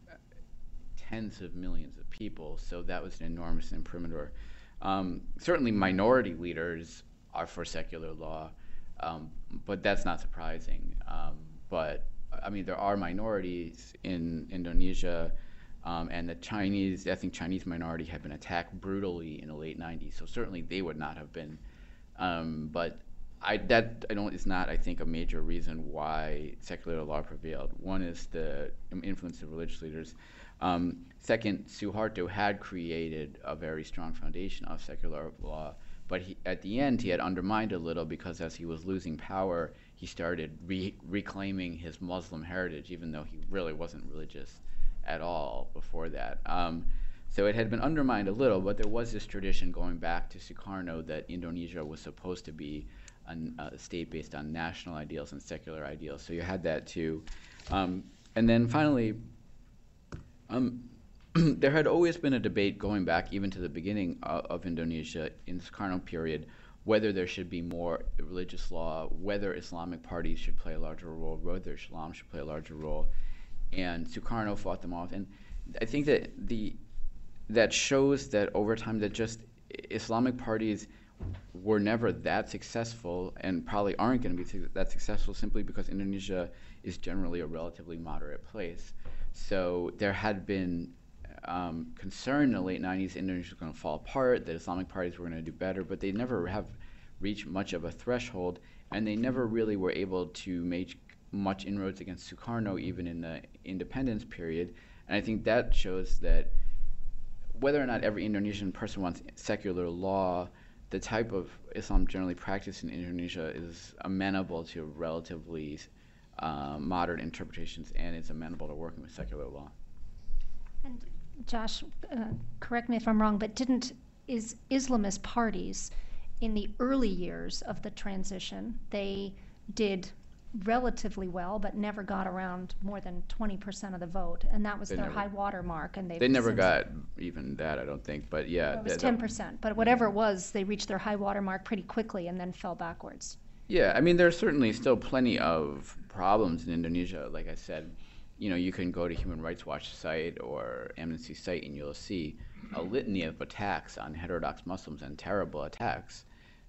C: tens of millions of people, so that was an enormous imprimatur. Um, certainly minority leaders are for secular law, um, but that's not surprising. Um, but, I mean, there are minorities in Indonesia, um, and the Chinese, the ethnic Chinese minority had been attacked brutally in the late nineties, so certainly they would not have been. Um, but I, that I don't is not, I think, a major reason why secular law prevailed. One is the influence of religious leaders. Um, second, Suharto had created a very strong foundation of secular law, but he, at the end he had undermined a little because as he was losing power, he started re- reclaiming his Muslim heritage, even though he really wasn't religious at all before that. Um, So it had been undermined a little, but there was this tradition going back to Sukarno that Indonesia was supposed to be an, a state based on national ideals and secular ideals. So you had that too. Um, and then finally, um, there had always been a debate going back even to the beginning of, of Indonesia in the Sukarno period, whether there should be more religious law, whether Islamic parties should play a larger role, whether Islam should play a larger role, and Sukarno fought them off. And I think that the that shows that over time that just Islamic parties were never that successful and probably aren't going to be that successful simply because Indonesia is generally a relatively moderate place. So there had been um, concern in the late nineties Indonesia was going to fall apart, that Islamic parties were going to do better, but they never have reached much of a threshold, and they never really were able to make much inroads against Sukarno even in the independence period. And I think that shows that whether or not every Indonesian person wants secular law, the type of Islam generally practiced in Indonesia is amenable to relatively uh, modern interpretations, and it's amenable to working with secular law.
B: And Josh, uh, correct me if I'm wrong, but didn't is Islamist parties in the early years of the transition, they did relatively well, but never got around more than twenty percent of the vote, and that was
C: They
B: their
C: never-
B: high water mark. And
C: They never got even that, I don't think, but yeah.
B: It was
C: that-
B: ten percent, but whatever it was, they reached their high water mark pretty quickly and then fell backwards.
C: Yeah, I mean, there's certainly still plenty of problems in Indonesia. Like I said, you know, you can go to Human Rights Watch site or Amnesty site and you'll see a litany of attacks on heterodox Muslims and terrible attacks.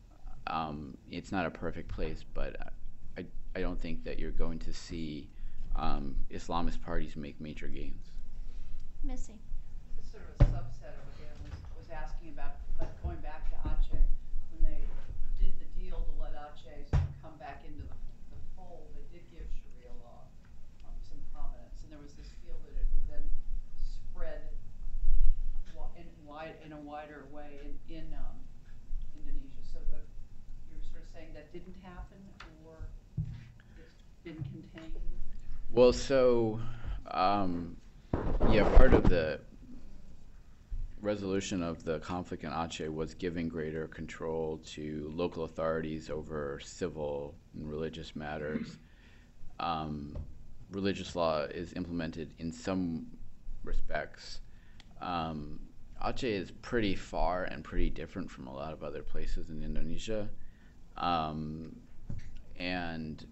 C: Um, it's not a perfect place, but I, I don't think that you're going to see um, Islamist parties make major gains.
B: Missy.
G: This sort of a subset of it was, was asking about, but going back to Aceh, when they did the deal to let Aceh come back into the, the fold, they did give Sharia law um, some prominence, and there was this feel that it would then spread wi- in, wide, in a wider way in, in um, Indonesia. So the, you're sort of saying that didn't happen, or it's been contained?
C: Well, so, um, yeah, part of the resolution of the conflict in Aceh was giving greater control to local authorities over civil and religious matters. Um, religious law is implemented in some respects. Um, Aceh is pretty far and pretty different from a lot of other places in Indonesia. Um, and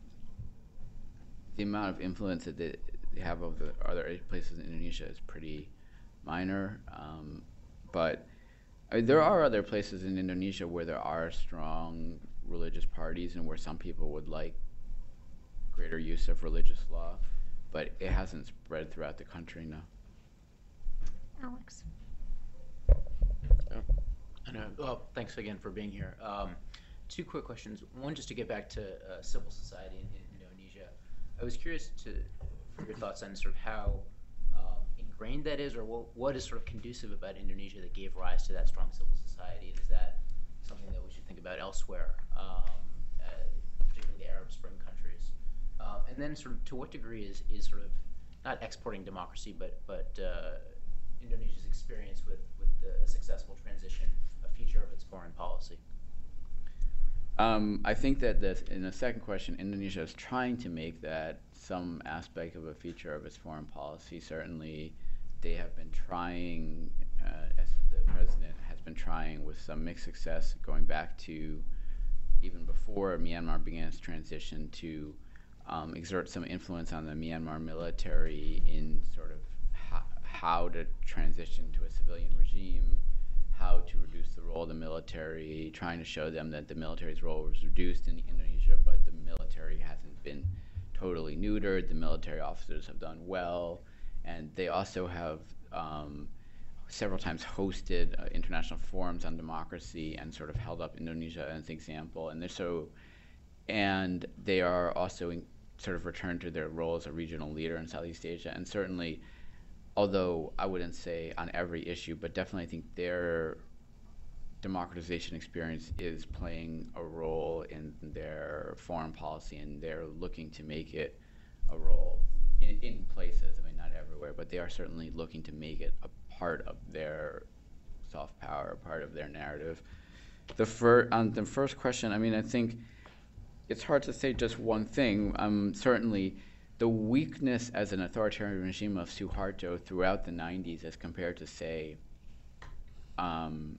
C: the amount of influence that they have over the other places in Indonesia is pretty minor. Um, but I mean, there are other places in Indonesia where there are strong religious parties and where some people would like greater use of religious law, but it hasn't spread throughout the country, no.
B: Alex.
H: I know. Well, thanks again for being here. Um, two quick questions. One, just to get back to uh, civil society in, in Indonesia. I was curious to for your thoughts on sort of how um, ingrained that is, or what, what is sort of conducive about Indonesia that gave rise to that strong civil society, and is that something that we should think about elsewhere, um, uh, particularly the Arab Spring countries? Um, and then, sort of, to what degree is is sort of not exporting democracy, but but uh, Indonesia's experience with with the, a successful transition a feature of its foreign policy?
C: Um, I think that this, in the second question, Indonesia is trying to make that some aspect of a feature of its foreign policy. Certainly, they have been trying, uh, as the president has been trying with some mixed success, going back to even before Myanmar began its transition, to um, exert some influence on the Myanmar military in sort of how, how to transition to a civilian regime, how to reduce the role of the military, trying to show them that the military's role was reduced in Indonesia, but the military hasn't been totally neutered. The military officers have done well, and they also have um, several times hosted uh, international forums on democracy and sort of held up Indonesia as an example. And they're so, and they are also in, sort of returned to their role as a regional leader in Southeast Asia, and certainly, although I wouldn't say on every issue, but definitely I think their democratization experience is playing a role in their foreign policy, and they're looking to make it a role in, in places, I mean, not everywhere, but they are certainly looking to make it a part of their soft power, part of their narrative. The fir- on the first question, I mean, I think it's hard to say just one thing. Um, certainly, the weakness as an authoritarian regime of Suharto throughout the nineties as compared to, say, um,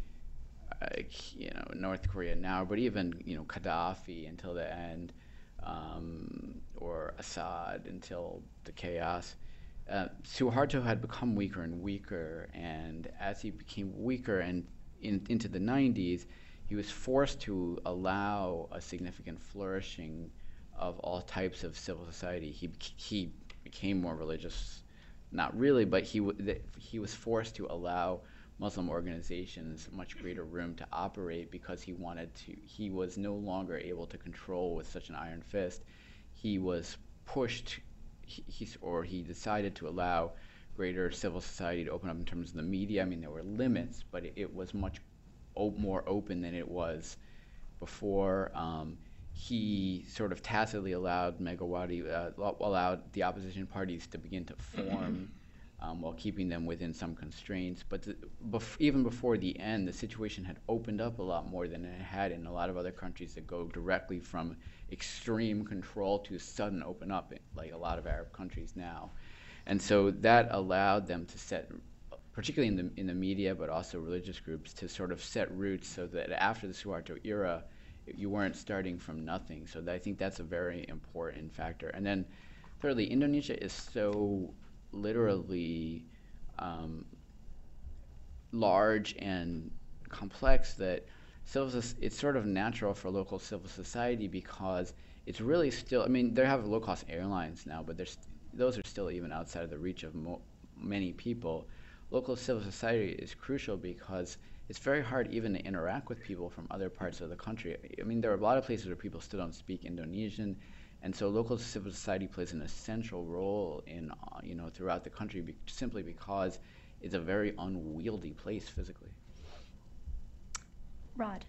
C: like, you know, North Korea now, but even, you know, Gaddafi until the end, um, or Assad until the chaos. Uh, Suharto had become weaker and weaker, and as he became weaker and in, into the nineties, he was forced to allow a significant flourishing of all types of civil society. He he became more religious, not really, but he w- he was forced to allow Muslim organizations much greater room to operate because he wanted to. He was no longer able to control with such an iron fist. He was pushed, he, he or he decided to allow greater civil society to open up in terms of the media. I mean, there were limits, but it, it was much op- more open than it was before. Um, he sort of tacitly allowed Megawati, uh, allowed the opposition parties to begin to form um, while keeping them within some constraints. But the, bef- even before the end, the situation had opened up a lot more than it had in a lot of other countries that go directly from extreme control to sudden open up, like a lot of Arab countries now. And so that allowed them to set, particularly in the, in the media, but also religious groups, to sort of set roots so that after the Suharto era, you weren't starting from nothing. So I think that's a very important factor. And then thirdly, Indonesia is so literally um, large and complex that civil, it's sort of natural for local civil society because it's really still, I mean, they have low-cost airlines now, but there's, those are still even outside of the reach of mo- many people. Local civil society is crucial because it's very hard even to interact with people from other parts of the country. I mean, there are a lot of places where people still don't speak Indonesian, and so local civil society plays an essential role in, uh, you know, throughout the country be- simply because it's a very unwieldy place physically.
B: Rod.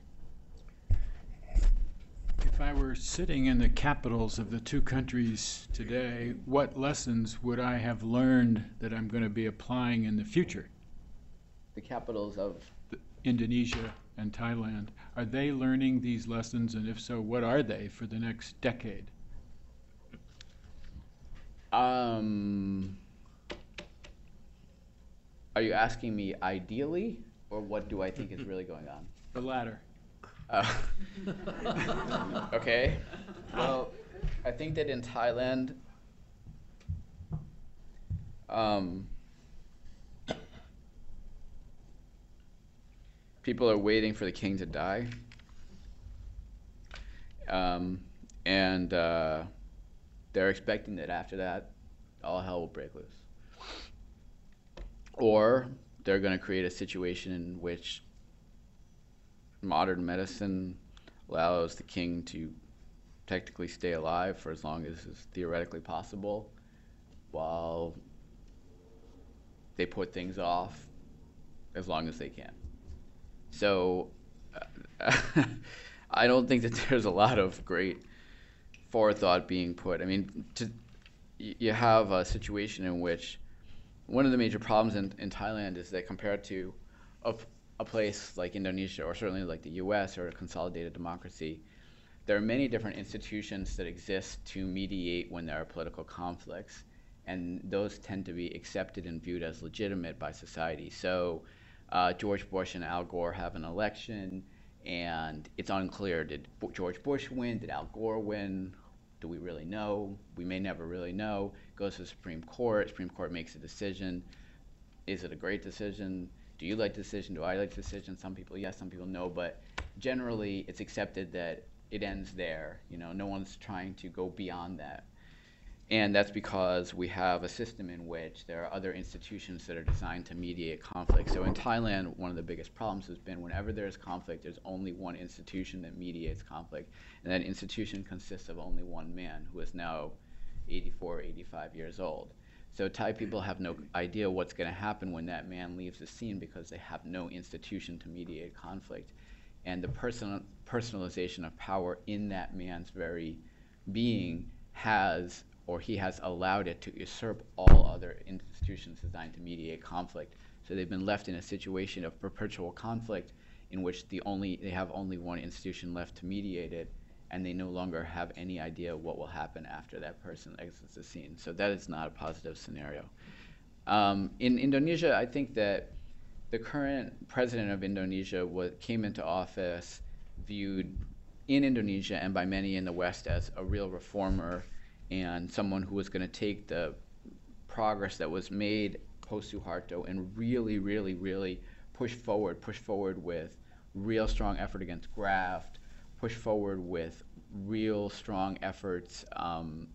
I: If I were sitting in the capitals of the two countries today, what lessons would I have learned that I'm going to be applying in the future?
C: The capitals of
I: Indonesia and Thailand. Are they learning these lessons, and if so, what are they for the next decade?
C: Um, are you asking me ideally, or what do I think is really going on?
I: The latter.
C: Uh, okay. Well, I think that in Thailand, um, people are waiting for the king to die, um, and uh, they're expecting that after that, all hell will break loose. Or they're going to create a situation in which modern medicine allows the king to technically stay alive for as long as is theoretically possible, while they put things off as long as they can. So uh, I don't think that there's a lot of great forethought being put. I mean, to, you have a situation in which one of the major problems in, in Thailand is that compared to a, a place like Indonesia, or certainly like the U S or a consolidated democracy, there are many different institutions that exist to mediate when there are political conflicts, and those tend to be accepted and viewed as legitimate by society. So uh, George Bush and Al Gore have an election, and it's unclear, did George Bush win, did Al Gore win? Do we really know? We may never really know. Goes to the Supreme Court. Supreme Court makes a decision. Is it a great decision? Do you like the decision? Do I like the decision? Some people yes, some people no. But generally, it's accepted that it ends there. You know, no one's trying to go beyond that. And that's because we have a system in which there are other institutions that are designed to mediate conflict. So in Thailand, one of the biggest problems has been whenever there's conflict, there's only one institution that mediates conflict. And that institution consists of only one man who is now eighty-four, eighty-five years old. So Thai people have no idea what's going to happen when that man leaves the scene because they have no institution to mediate conflict. And the personal, personalization of power in that man's very being has, or he has allowed it to usurp all other institutions designed to mediate conflict. So they've been left in a situation of perpetual conflict in which the only they have only one institution left to mediate it, and they no longer have any idea what will happen after that person exits the scene. So that is not a positive scenario. Um, in Indonesia, I think that the current president of Indonesia was, came into office viewed in Indonesia and by many in the West as a real reformer and someone who was going to take the progress that was made post-Suharto and really, really, really push forward, push forward with real strong effort against graft, push forward with real strong efforts um,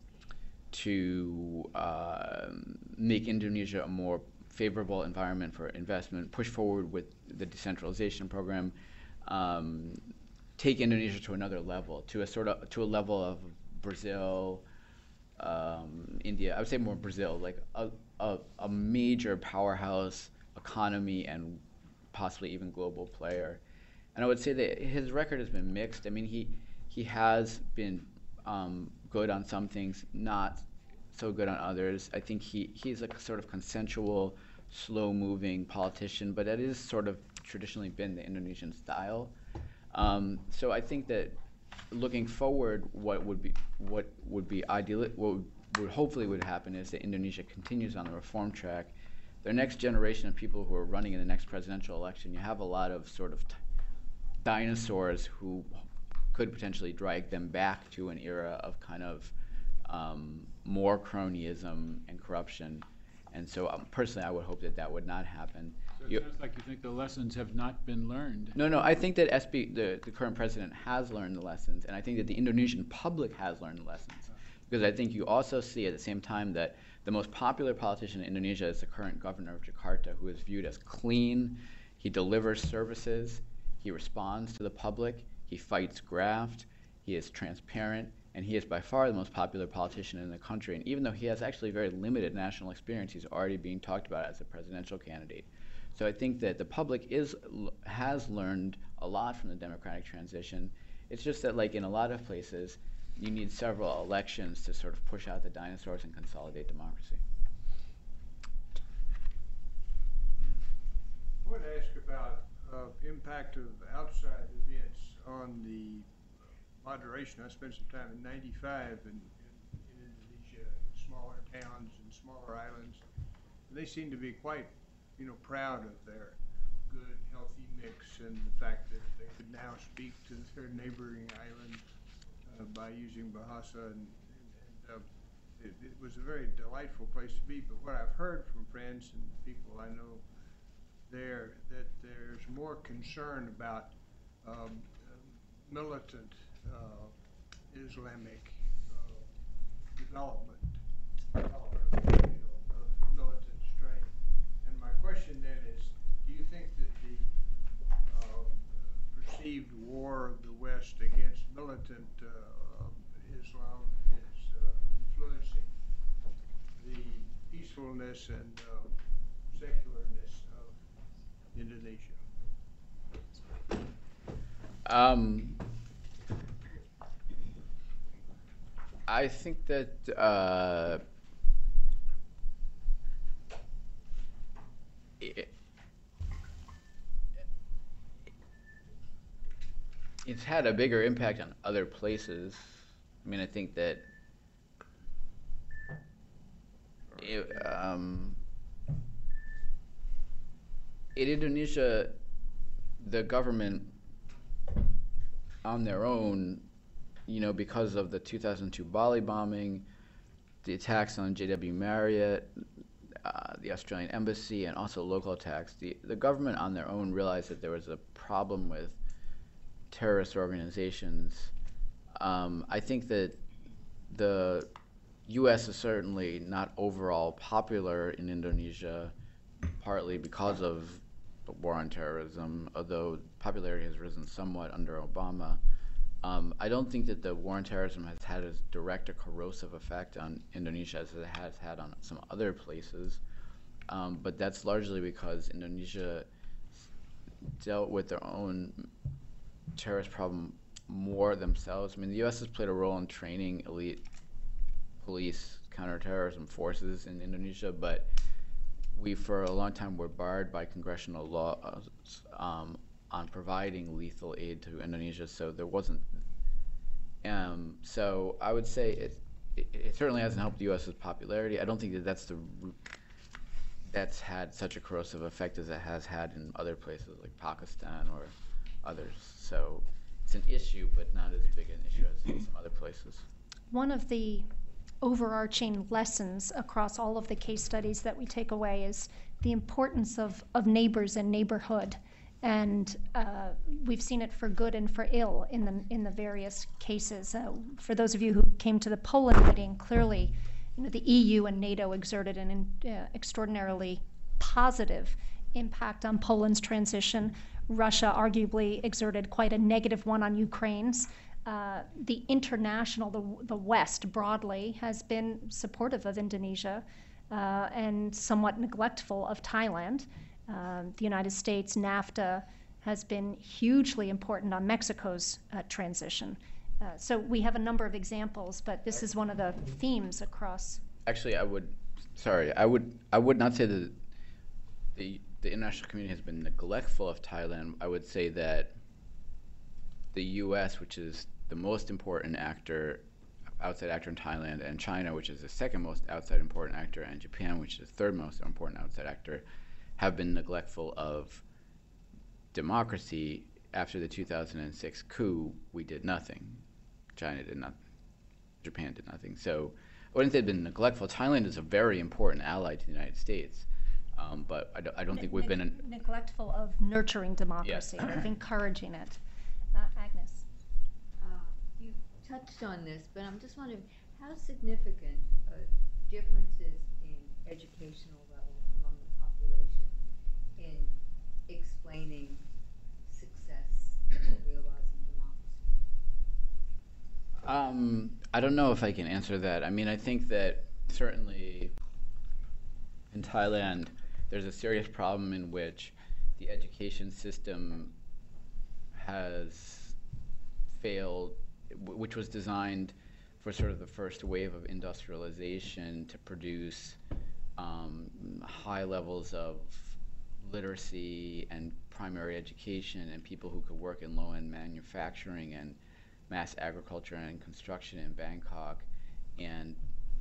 C: to uh, make Indonesia a more favorable environment for investment, push forward with the decentralization program, um, take Indonesia to another level, to a sort of to a level of Brazil, um, India. I would say more Brazil, like a, a, a major powerhouse economy and possibly even global player. And I would say that his record has been mixed. I mean, he he has been um, good on some things, not so good on others. I think he, he's a sort of consensual, slow-moving politician, but that is sort of traditionally been the Indonesian style. Um, so I think that looking forward, what would be what would be ideal, what would, would hopefully would happen is that Indonesia continues on the reform track. Their next generation of people who are running in the next presidential election, you have a lot of sort of t dinosaurs who could potentially drag them back to an era of kind of um, more cronyism and corruption. And so um, personally, I would hope that that would not happen.
I: So it
C: You-
I: sounds like you think the lessons have not been learned.
C: No, no, I think that S B, the, the current president has learned the lessons, and I think that the Indonesian public has learned the lessons. Because I think you also see at the same time that the most popular politician in Indonesia is the current governor of Jakarta, who is viewed as clean, he delivers services, he responds to the public, he fights graft, he is transparent, and he is by far the most popular politician in the country. And even though he has actually very limited national experience, he's already being talked about as a presidential candidate. So I think that the public is has learned a lot from the democratic transition. It's just that, like in a lot of places, you need several elections to sort of push out the dinosaurs and consolidate democracy.
J: I want to ask about uh, impact of outside events on the moderation. I spent some time in ninety-five in, in, in Indonesia, in smaller towns and smaller islands. And they seem to be quite, you know, proud of their good, healthy mix and the fact that they could now speak to their neighboring island uh, by using Bahasa. And, and uh, it, it was a very delightful place to be. But what I've heard from friends and people I know there, that there's more concern about um, militant uh, Islamic uh, development, development of, you know, of militant strength. And my question then is, do you think that the uh, perceived war of the West against militant uh, Islam is uh, influencing the peacefulness and uh, secularness of Indonesia?
C: Um, I think that uh, it, it's had a bigger impact on other places. I mean, I think that it, um, in Indonesia, the government on their own, you know, because of the two thousand two Bali bombing, the attacks on J W Marriott, uh, the Australian embassy, and also local attacks, the, the government on their own realized that there was a problem with terrorist organizations. Um, I think that the U S is certainly not overall popular in Indonesia, partly because of the war on terrorism, although popularity has risen somewhat under Obama. Um, I don't think that the war on terrorism has had as direct a corrosive effect on Indonesia as it has had on some other places, um, but that's largely because Indonesia dealt with their own terrorist problem more themselves. I mean, the U S has played a role in training elite police counterterrorism forces in Indonesia, but we, for a long time, were barred by congressional laws um, on providing lethal aid to Indonesia, so there wasn't Um, so I would say it, it, it certainly hasn't helped the U S's popularity. I don't think that that's the root that's had such a corrosive effect as it has had in other places like Pakistan or others. So it's an issue, but not as big an issue as in some other places.
B: One of the overarching lessons across all of the case studies that we take away is the importance of, of neighbors and neighborhood. And uh, we've seen it for good and for ill in the, in the various cases. Uh, for those of you who came to the Poland meeting, clearly, you know, the E U and NATO exerted an uh, extraordinarily positive impact on Poland's transition. Russia arguably exerted quite a negative one on Ukraine's. Uh, the international, the, the West broadly, has been supportive of Indonesia uh, and somewhat neglectful of Thailand. Uh, the United States, NAFTA, has been hugely important on Mexico's uh, transition. Uh, so we have a number of examples, but this is one of the themes across.
C: Actually, I would, sorry, I would, I would not say that the the international community has been neglectful of Thailand. I would say that the U S, which is the most important actor, outside actor in Thailand, and China, which is the second most outside important actor, and Japan, which is the third most important outside actor, have been neglectful of democracy. After the two thousand six coup, we did nothing. China did nothing. Japan did nothing. So I wouldn't say they've been neglectful. Thailand is a very important ally to the United States, um, but I don't, I don't think we've
B: ne-
C: been... An,
B: neglectful of nurturing democracy,
C: Yes.
B: of encouraging it. Uh, Agnes.
K: Uh, you touched on this, but I'm just wondering how significant are differences in educational level among the population in explaining success or realizing democracy?
C: Um, I don't know if I can answer that. I mean, I think that certainly in Thailand, there's a serious problem in which the education system has failed, w- which was designed for sort of the first wave of industrialization to produce um, high levels of literacy and primary education and people who could work in low-end manufacturing and mass agriculture and construction in Bangkok, and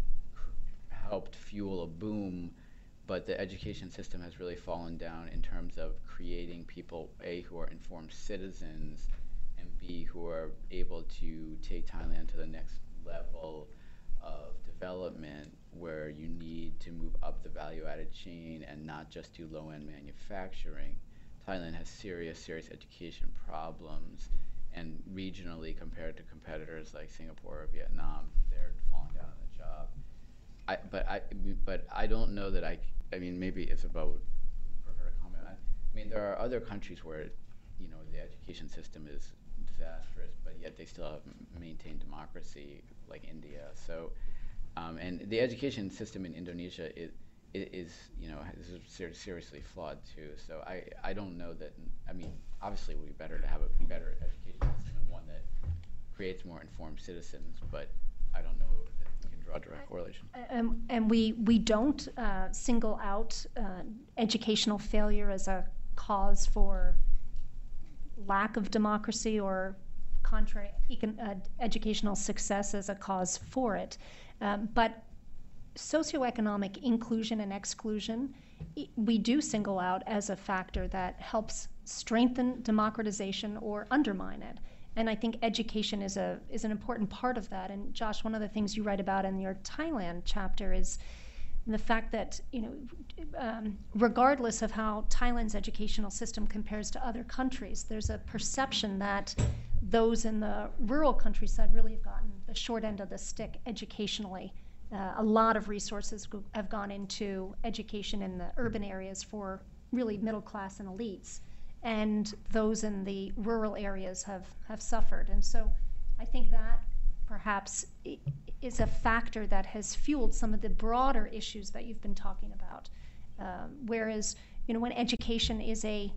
C: helped fuel a boom. But the education system has really fallen down in terms of creating people, A, who are informed citizens, and B, who are able to take Thailand to the next level of development, where you need to move up the value-added chain and not just do low-end manufacturing. Thailand has serious, serious education problems, and regionally, compared to competitors like Singapore or Vietnam, they're falling down on the job. I, but I, but I don't know that I. I mean, maybe it's about for her to comment. I, I mean, there are other countries where, you know, the education system is disastrous, but yet they still have maintained democracy, like India. So, um, and the education system in Indonesia is, is you know, is ser- seriously flawed too. So I, I don't know that. I mean, obviously, it would be better to have a better education system and one that creates more informed citizens, but I don't know that we can draw a direct correlation.
B: Um, and we, we don't uh, single out uh, educational failure as a cause for lack of democracy or contrary econ- uh, educational success as a cause for it. Um, but socioeconomic inclusion and exclusion, we do single out as a factor that helps strengthen democratization or undermine it. And I think education is a is an important part of that. And Josh, one of the things you write about in your Thailand chapter is the fact that, you know, um, regardless of how Thailand's educational system compares to other countries, there's a perception that those in the rural countryside really have gotten the short end of the stick educationally. Uh, a lot of resources go- have gone into education in the urban areas for really middle class and elites, and those in the rural areas have, have suffered. And so I think that perhaps i- is a factor that has fueled some of the broader issues that you've been talking about. Um, whereas, you know, when education is a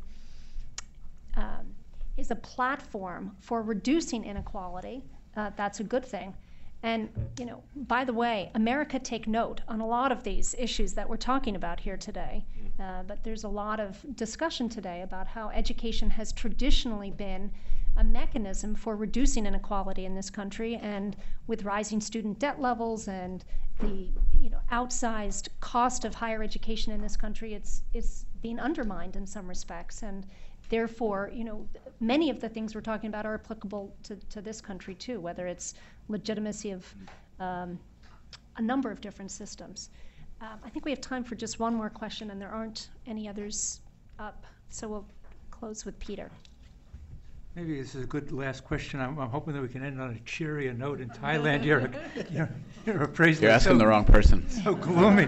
B: um, is a platform for reducing inequality, uh, that's a good thing. And, you know, by the way, America take note on a lot of these issues that we're talking about here today. Uh, but there's a lot of discussion today about how education has traditionally been a mechanism for reducing inequality in this country, and with rising student debt levels and the, you know, outsized cost of higher education in this country, it's it's being undermined in some respects. And therefore, you know, many of the things we're talking about are applicable to, to this country too, whether it's legitimacy of um, a number of different systems. Um, I think we have time for just one more question, and there aren't any others up, so we'll close with Peter.
L: Maybe this is a good last question. I'm, I'm hoping that we can end on a cheerier note. In Thailand, you're, you're, you're appraised.
C: You're asking
L: so,
C: the wrong person.
L: So gloomy.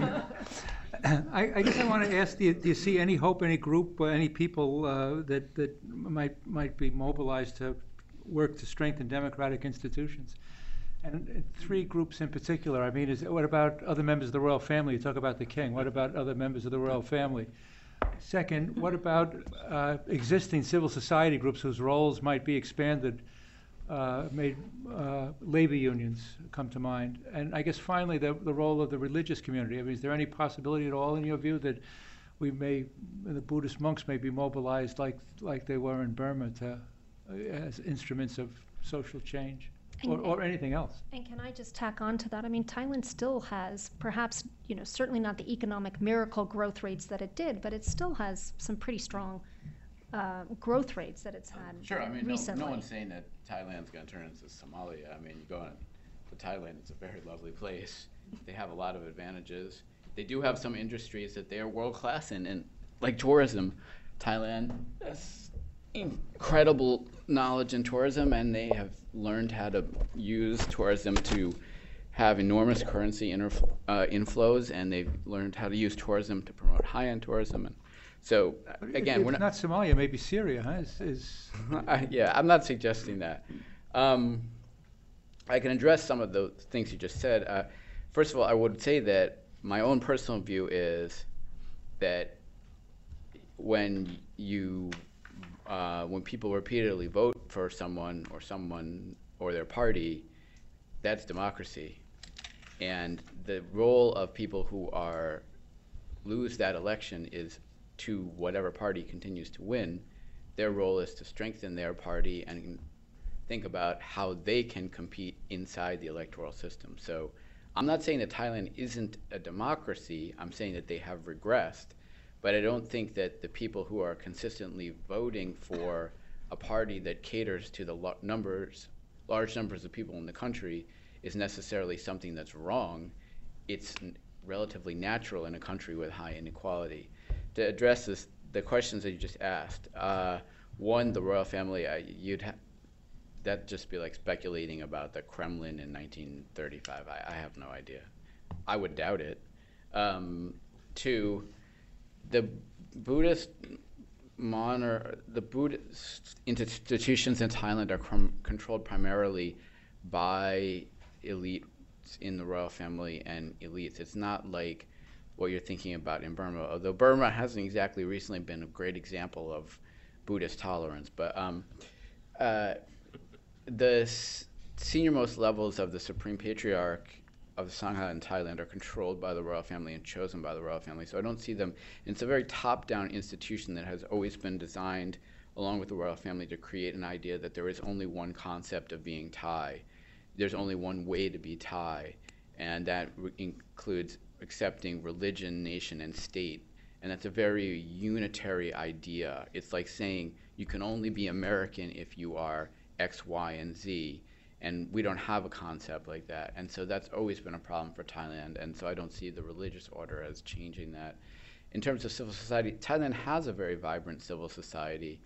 L: I, I guess I want to ask, do you, do you see any hope, any group, uh, any people uh, that, that might, might be mobilized to work to strengthen democratic institutions? And uh, three groups in particular. I mean, is, what about other members of the royal family? You talk about the king. What about other members of the royal family? Second, what about uh, existing civil society groups whose roles might be expanded? Uh, made uh, labor unions come to mind. And I guess finally, the, the role of the religious community. I mean, is there any possibility at all, in your view, that we may, the Buddhist monks may be mobilized like like they were in Burma to, uh, as instruments of social change? Or, or anything else.
B: And can I just tack on to that? I mean, Thailand still has, perhaps, you know, certainly not the economic miracle growth rates that it did, but it still has some pretty strong uh, growth rates that it's had
C: Sure, I mean, no,
B: recently.
C: no one's saying that Thailand's going to turn into Somalia. I mean, you go on to Thailand, it's a very lovely place. They have a lot of advantages. They do have some industries that they are world class in, and like tourism. Thailand has incredible knowledge in tourism, and they have learned how to use tourism to have enormous currency interf- uh, inflows, and they've learned how to use tourism to promote high-end tourism. And so,
L: But
C: again,
L: if
C: we're
L: not,
C: not.
L: Somalia, maybe Syria, huh? Is, is
C: I, yeah, I'm not suggesting that. Um, I can address some of the things you just said. Uh, first of all, I would say that my own personal view is that when you Uh, when people repeatedly vote for someone or someone or their party, that's democracy. And the role of people who are lose that election is to whatever party continues to win. Their role is to strengthen their party and think about how they can compete inside the electoral system. So I'm not saying that Thailand isn't a democracy. I'm saying that they have regressed. But I don't think that the people who are consistently voting for a party that caters to the lo- numbers, large numbers of people in the country is necessarily something that's wrong. It's n- relatively natural in a country with high inequality. To address this, the questions that you just asked, uh, one, the royal family, I, you'd ha- that'd just be like speculating about the Kremlin in nineteen thirty-five. I, I have no idea. I would doubt it. Um, two, the Buddhist monarch, the Buddhist institutions in Thailand are com- controlled primarily by elites in the royal family and elites. It's not like what you're thinking about in Burma, although Burma hasn't exactly recently been a great example of Buddhist tolerance. But um, uh, the s- senior-most levels of the Supreme Patriarch of the Sangha in Thailand are controlled by the royal family and chosen by the royal family. So I don't see them. It's a very top-down institution that has always been designed, along with the royal family, to create an idea that there is only one concept of being Thai. There's only one way to be Thai, and that re- includes accepting religion, nation, and state. And that's a very unitary idea. It's like saying you can only be American if you are X, Y, and Z. And we don't have a concept like that. And so that's always been a problem for Thailand. And so I don't see the religious order as changing that. In terms of civil society, Thailand has a very vibrant civil society.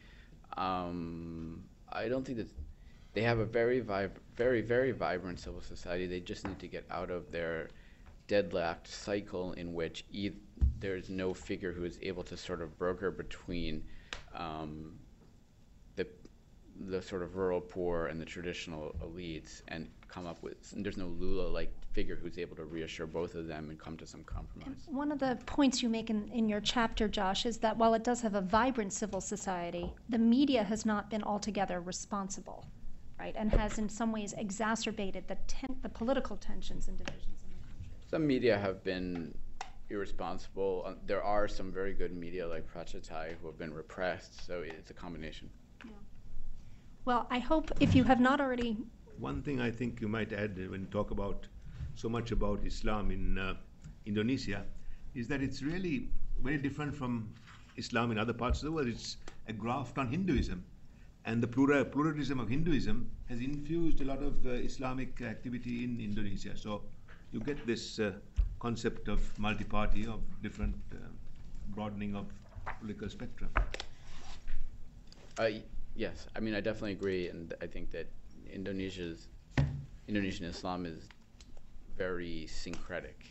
C: Um, I don't think that they have a very, vib- very, very vibrant civil society. They just need to get out of their deadlocked cycle in which e- there's no figure who is able to sort of broker between um, the the sort of rural poor and the traditional elites and come up with, and there's no Lula-like figure who's able to reassure both of them and come to some compromise.
B: And one of the points you make in, in your chapter, Josh, is that while it does have a vibrant civil society, the media has not been altogether responsible. right, and has in some ways exacerbated the ten- the political tensions and divisions in the country.
C: Some media have been irresponsible. Uh, There are some very good media like Prachatai who have been repressed, so it's a combination.
B: Well, I hope if you have not already,
D: One thing I think you might add uh, when you talk about so much about Islam in uh, Indonesia is that it's really very different from Islam in other parts of the world. It's a graft on Hinduism. And the plural, pluralism of Hinduism has infused a lot of uh, Islamic activity in Indonesia. So you get this uh, concept of multi-party, of different uh, broadening of political spectrum.
C: Uh, y- yes, I mean, I definitely agree, and I think that Indonesia's Indonesian Islam is very syncretic.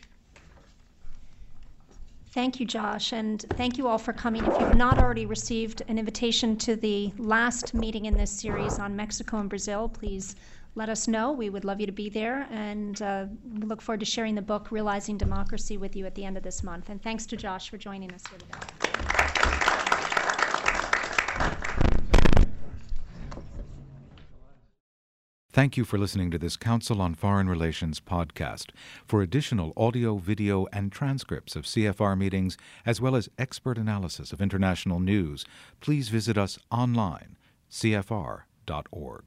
B: thank you, Josh, and thank you all for coming. If you've not already received an invitation to the last meeting in this series on Mexico and Brazil, please let us know. We would love you to be there, and uh, we look forward to sharing the book, Realizing Democracy, with you at the end of this month. And thanks to Josh for joining us here today.
A: Thank you for listening to this Council on Foreign Relations podcast. For additional audio, video, and transcripts of C F R meetings, as well as expert analysis of international news, please visit us online, c f r dot org.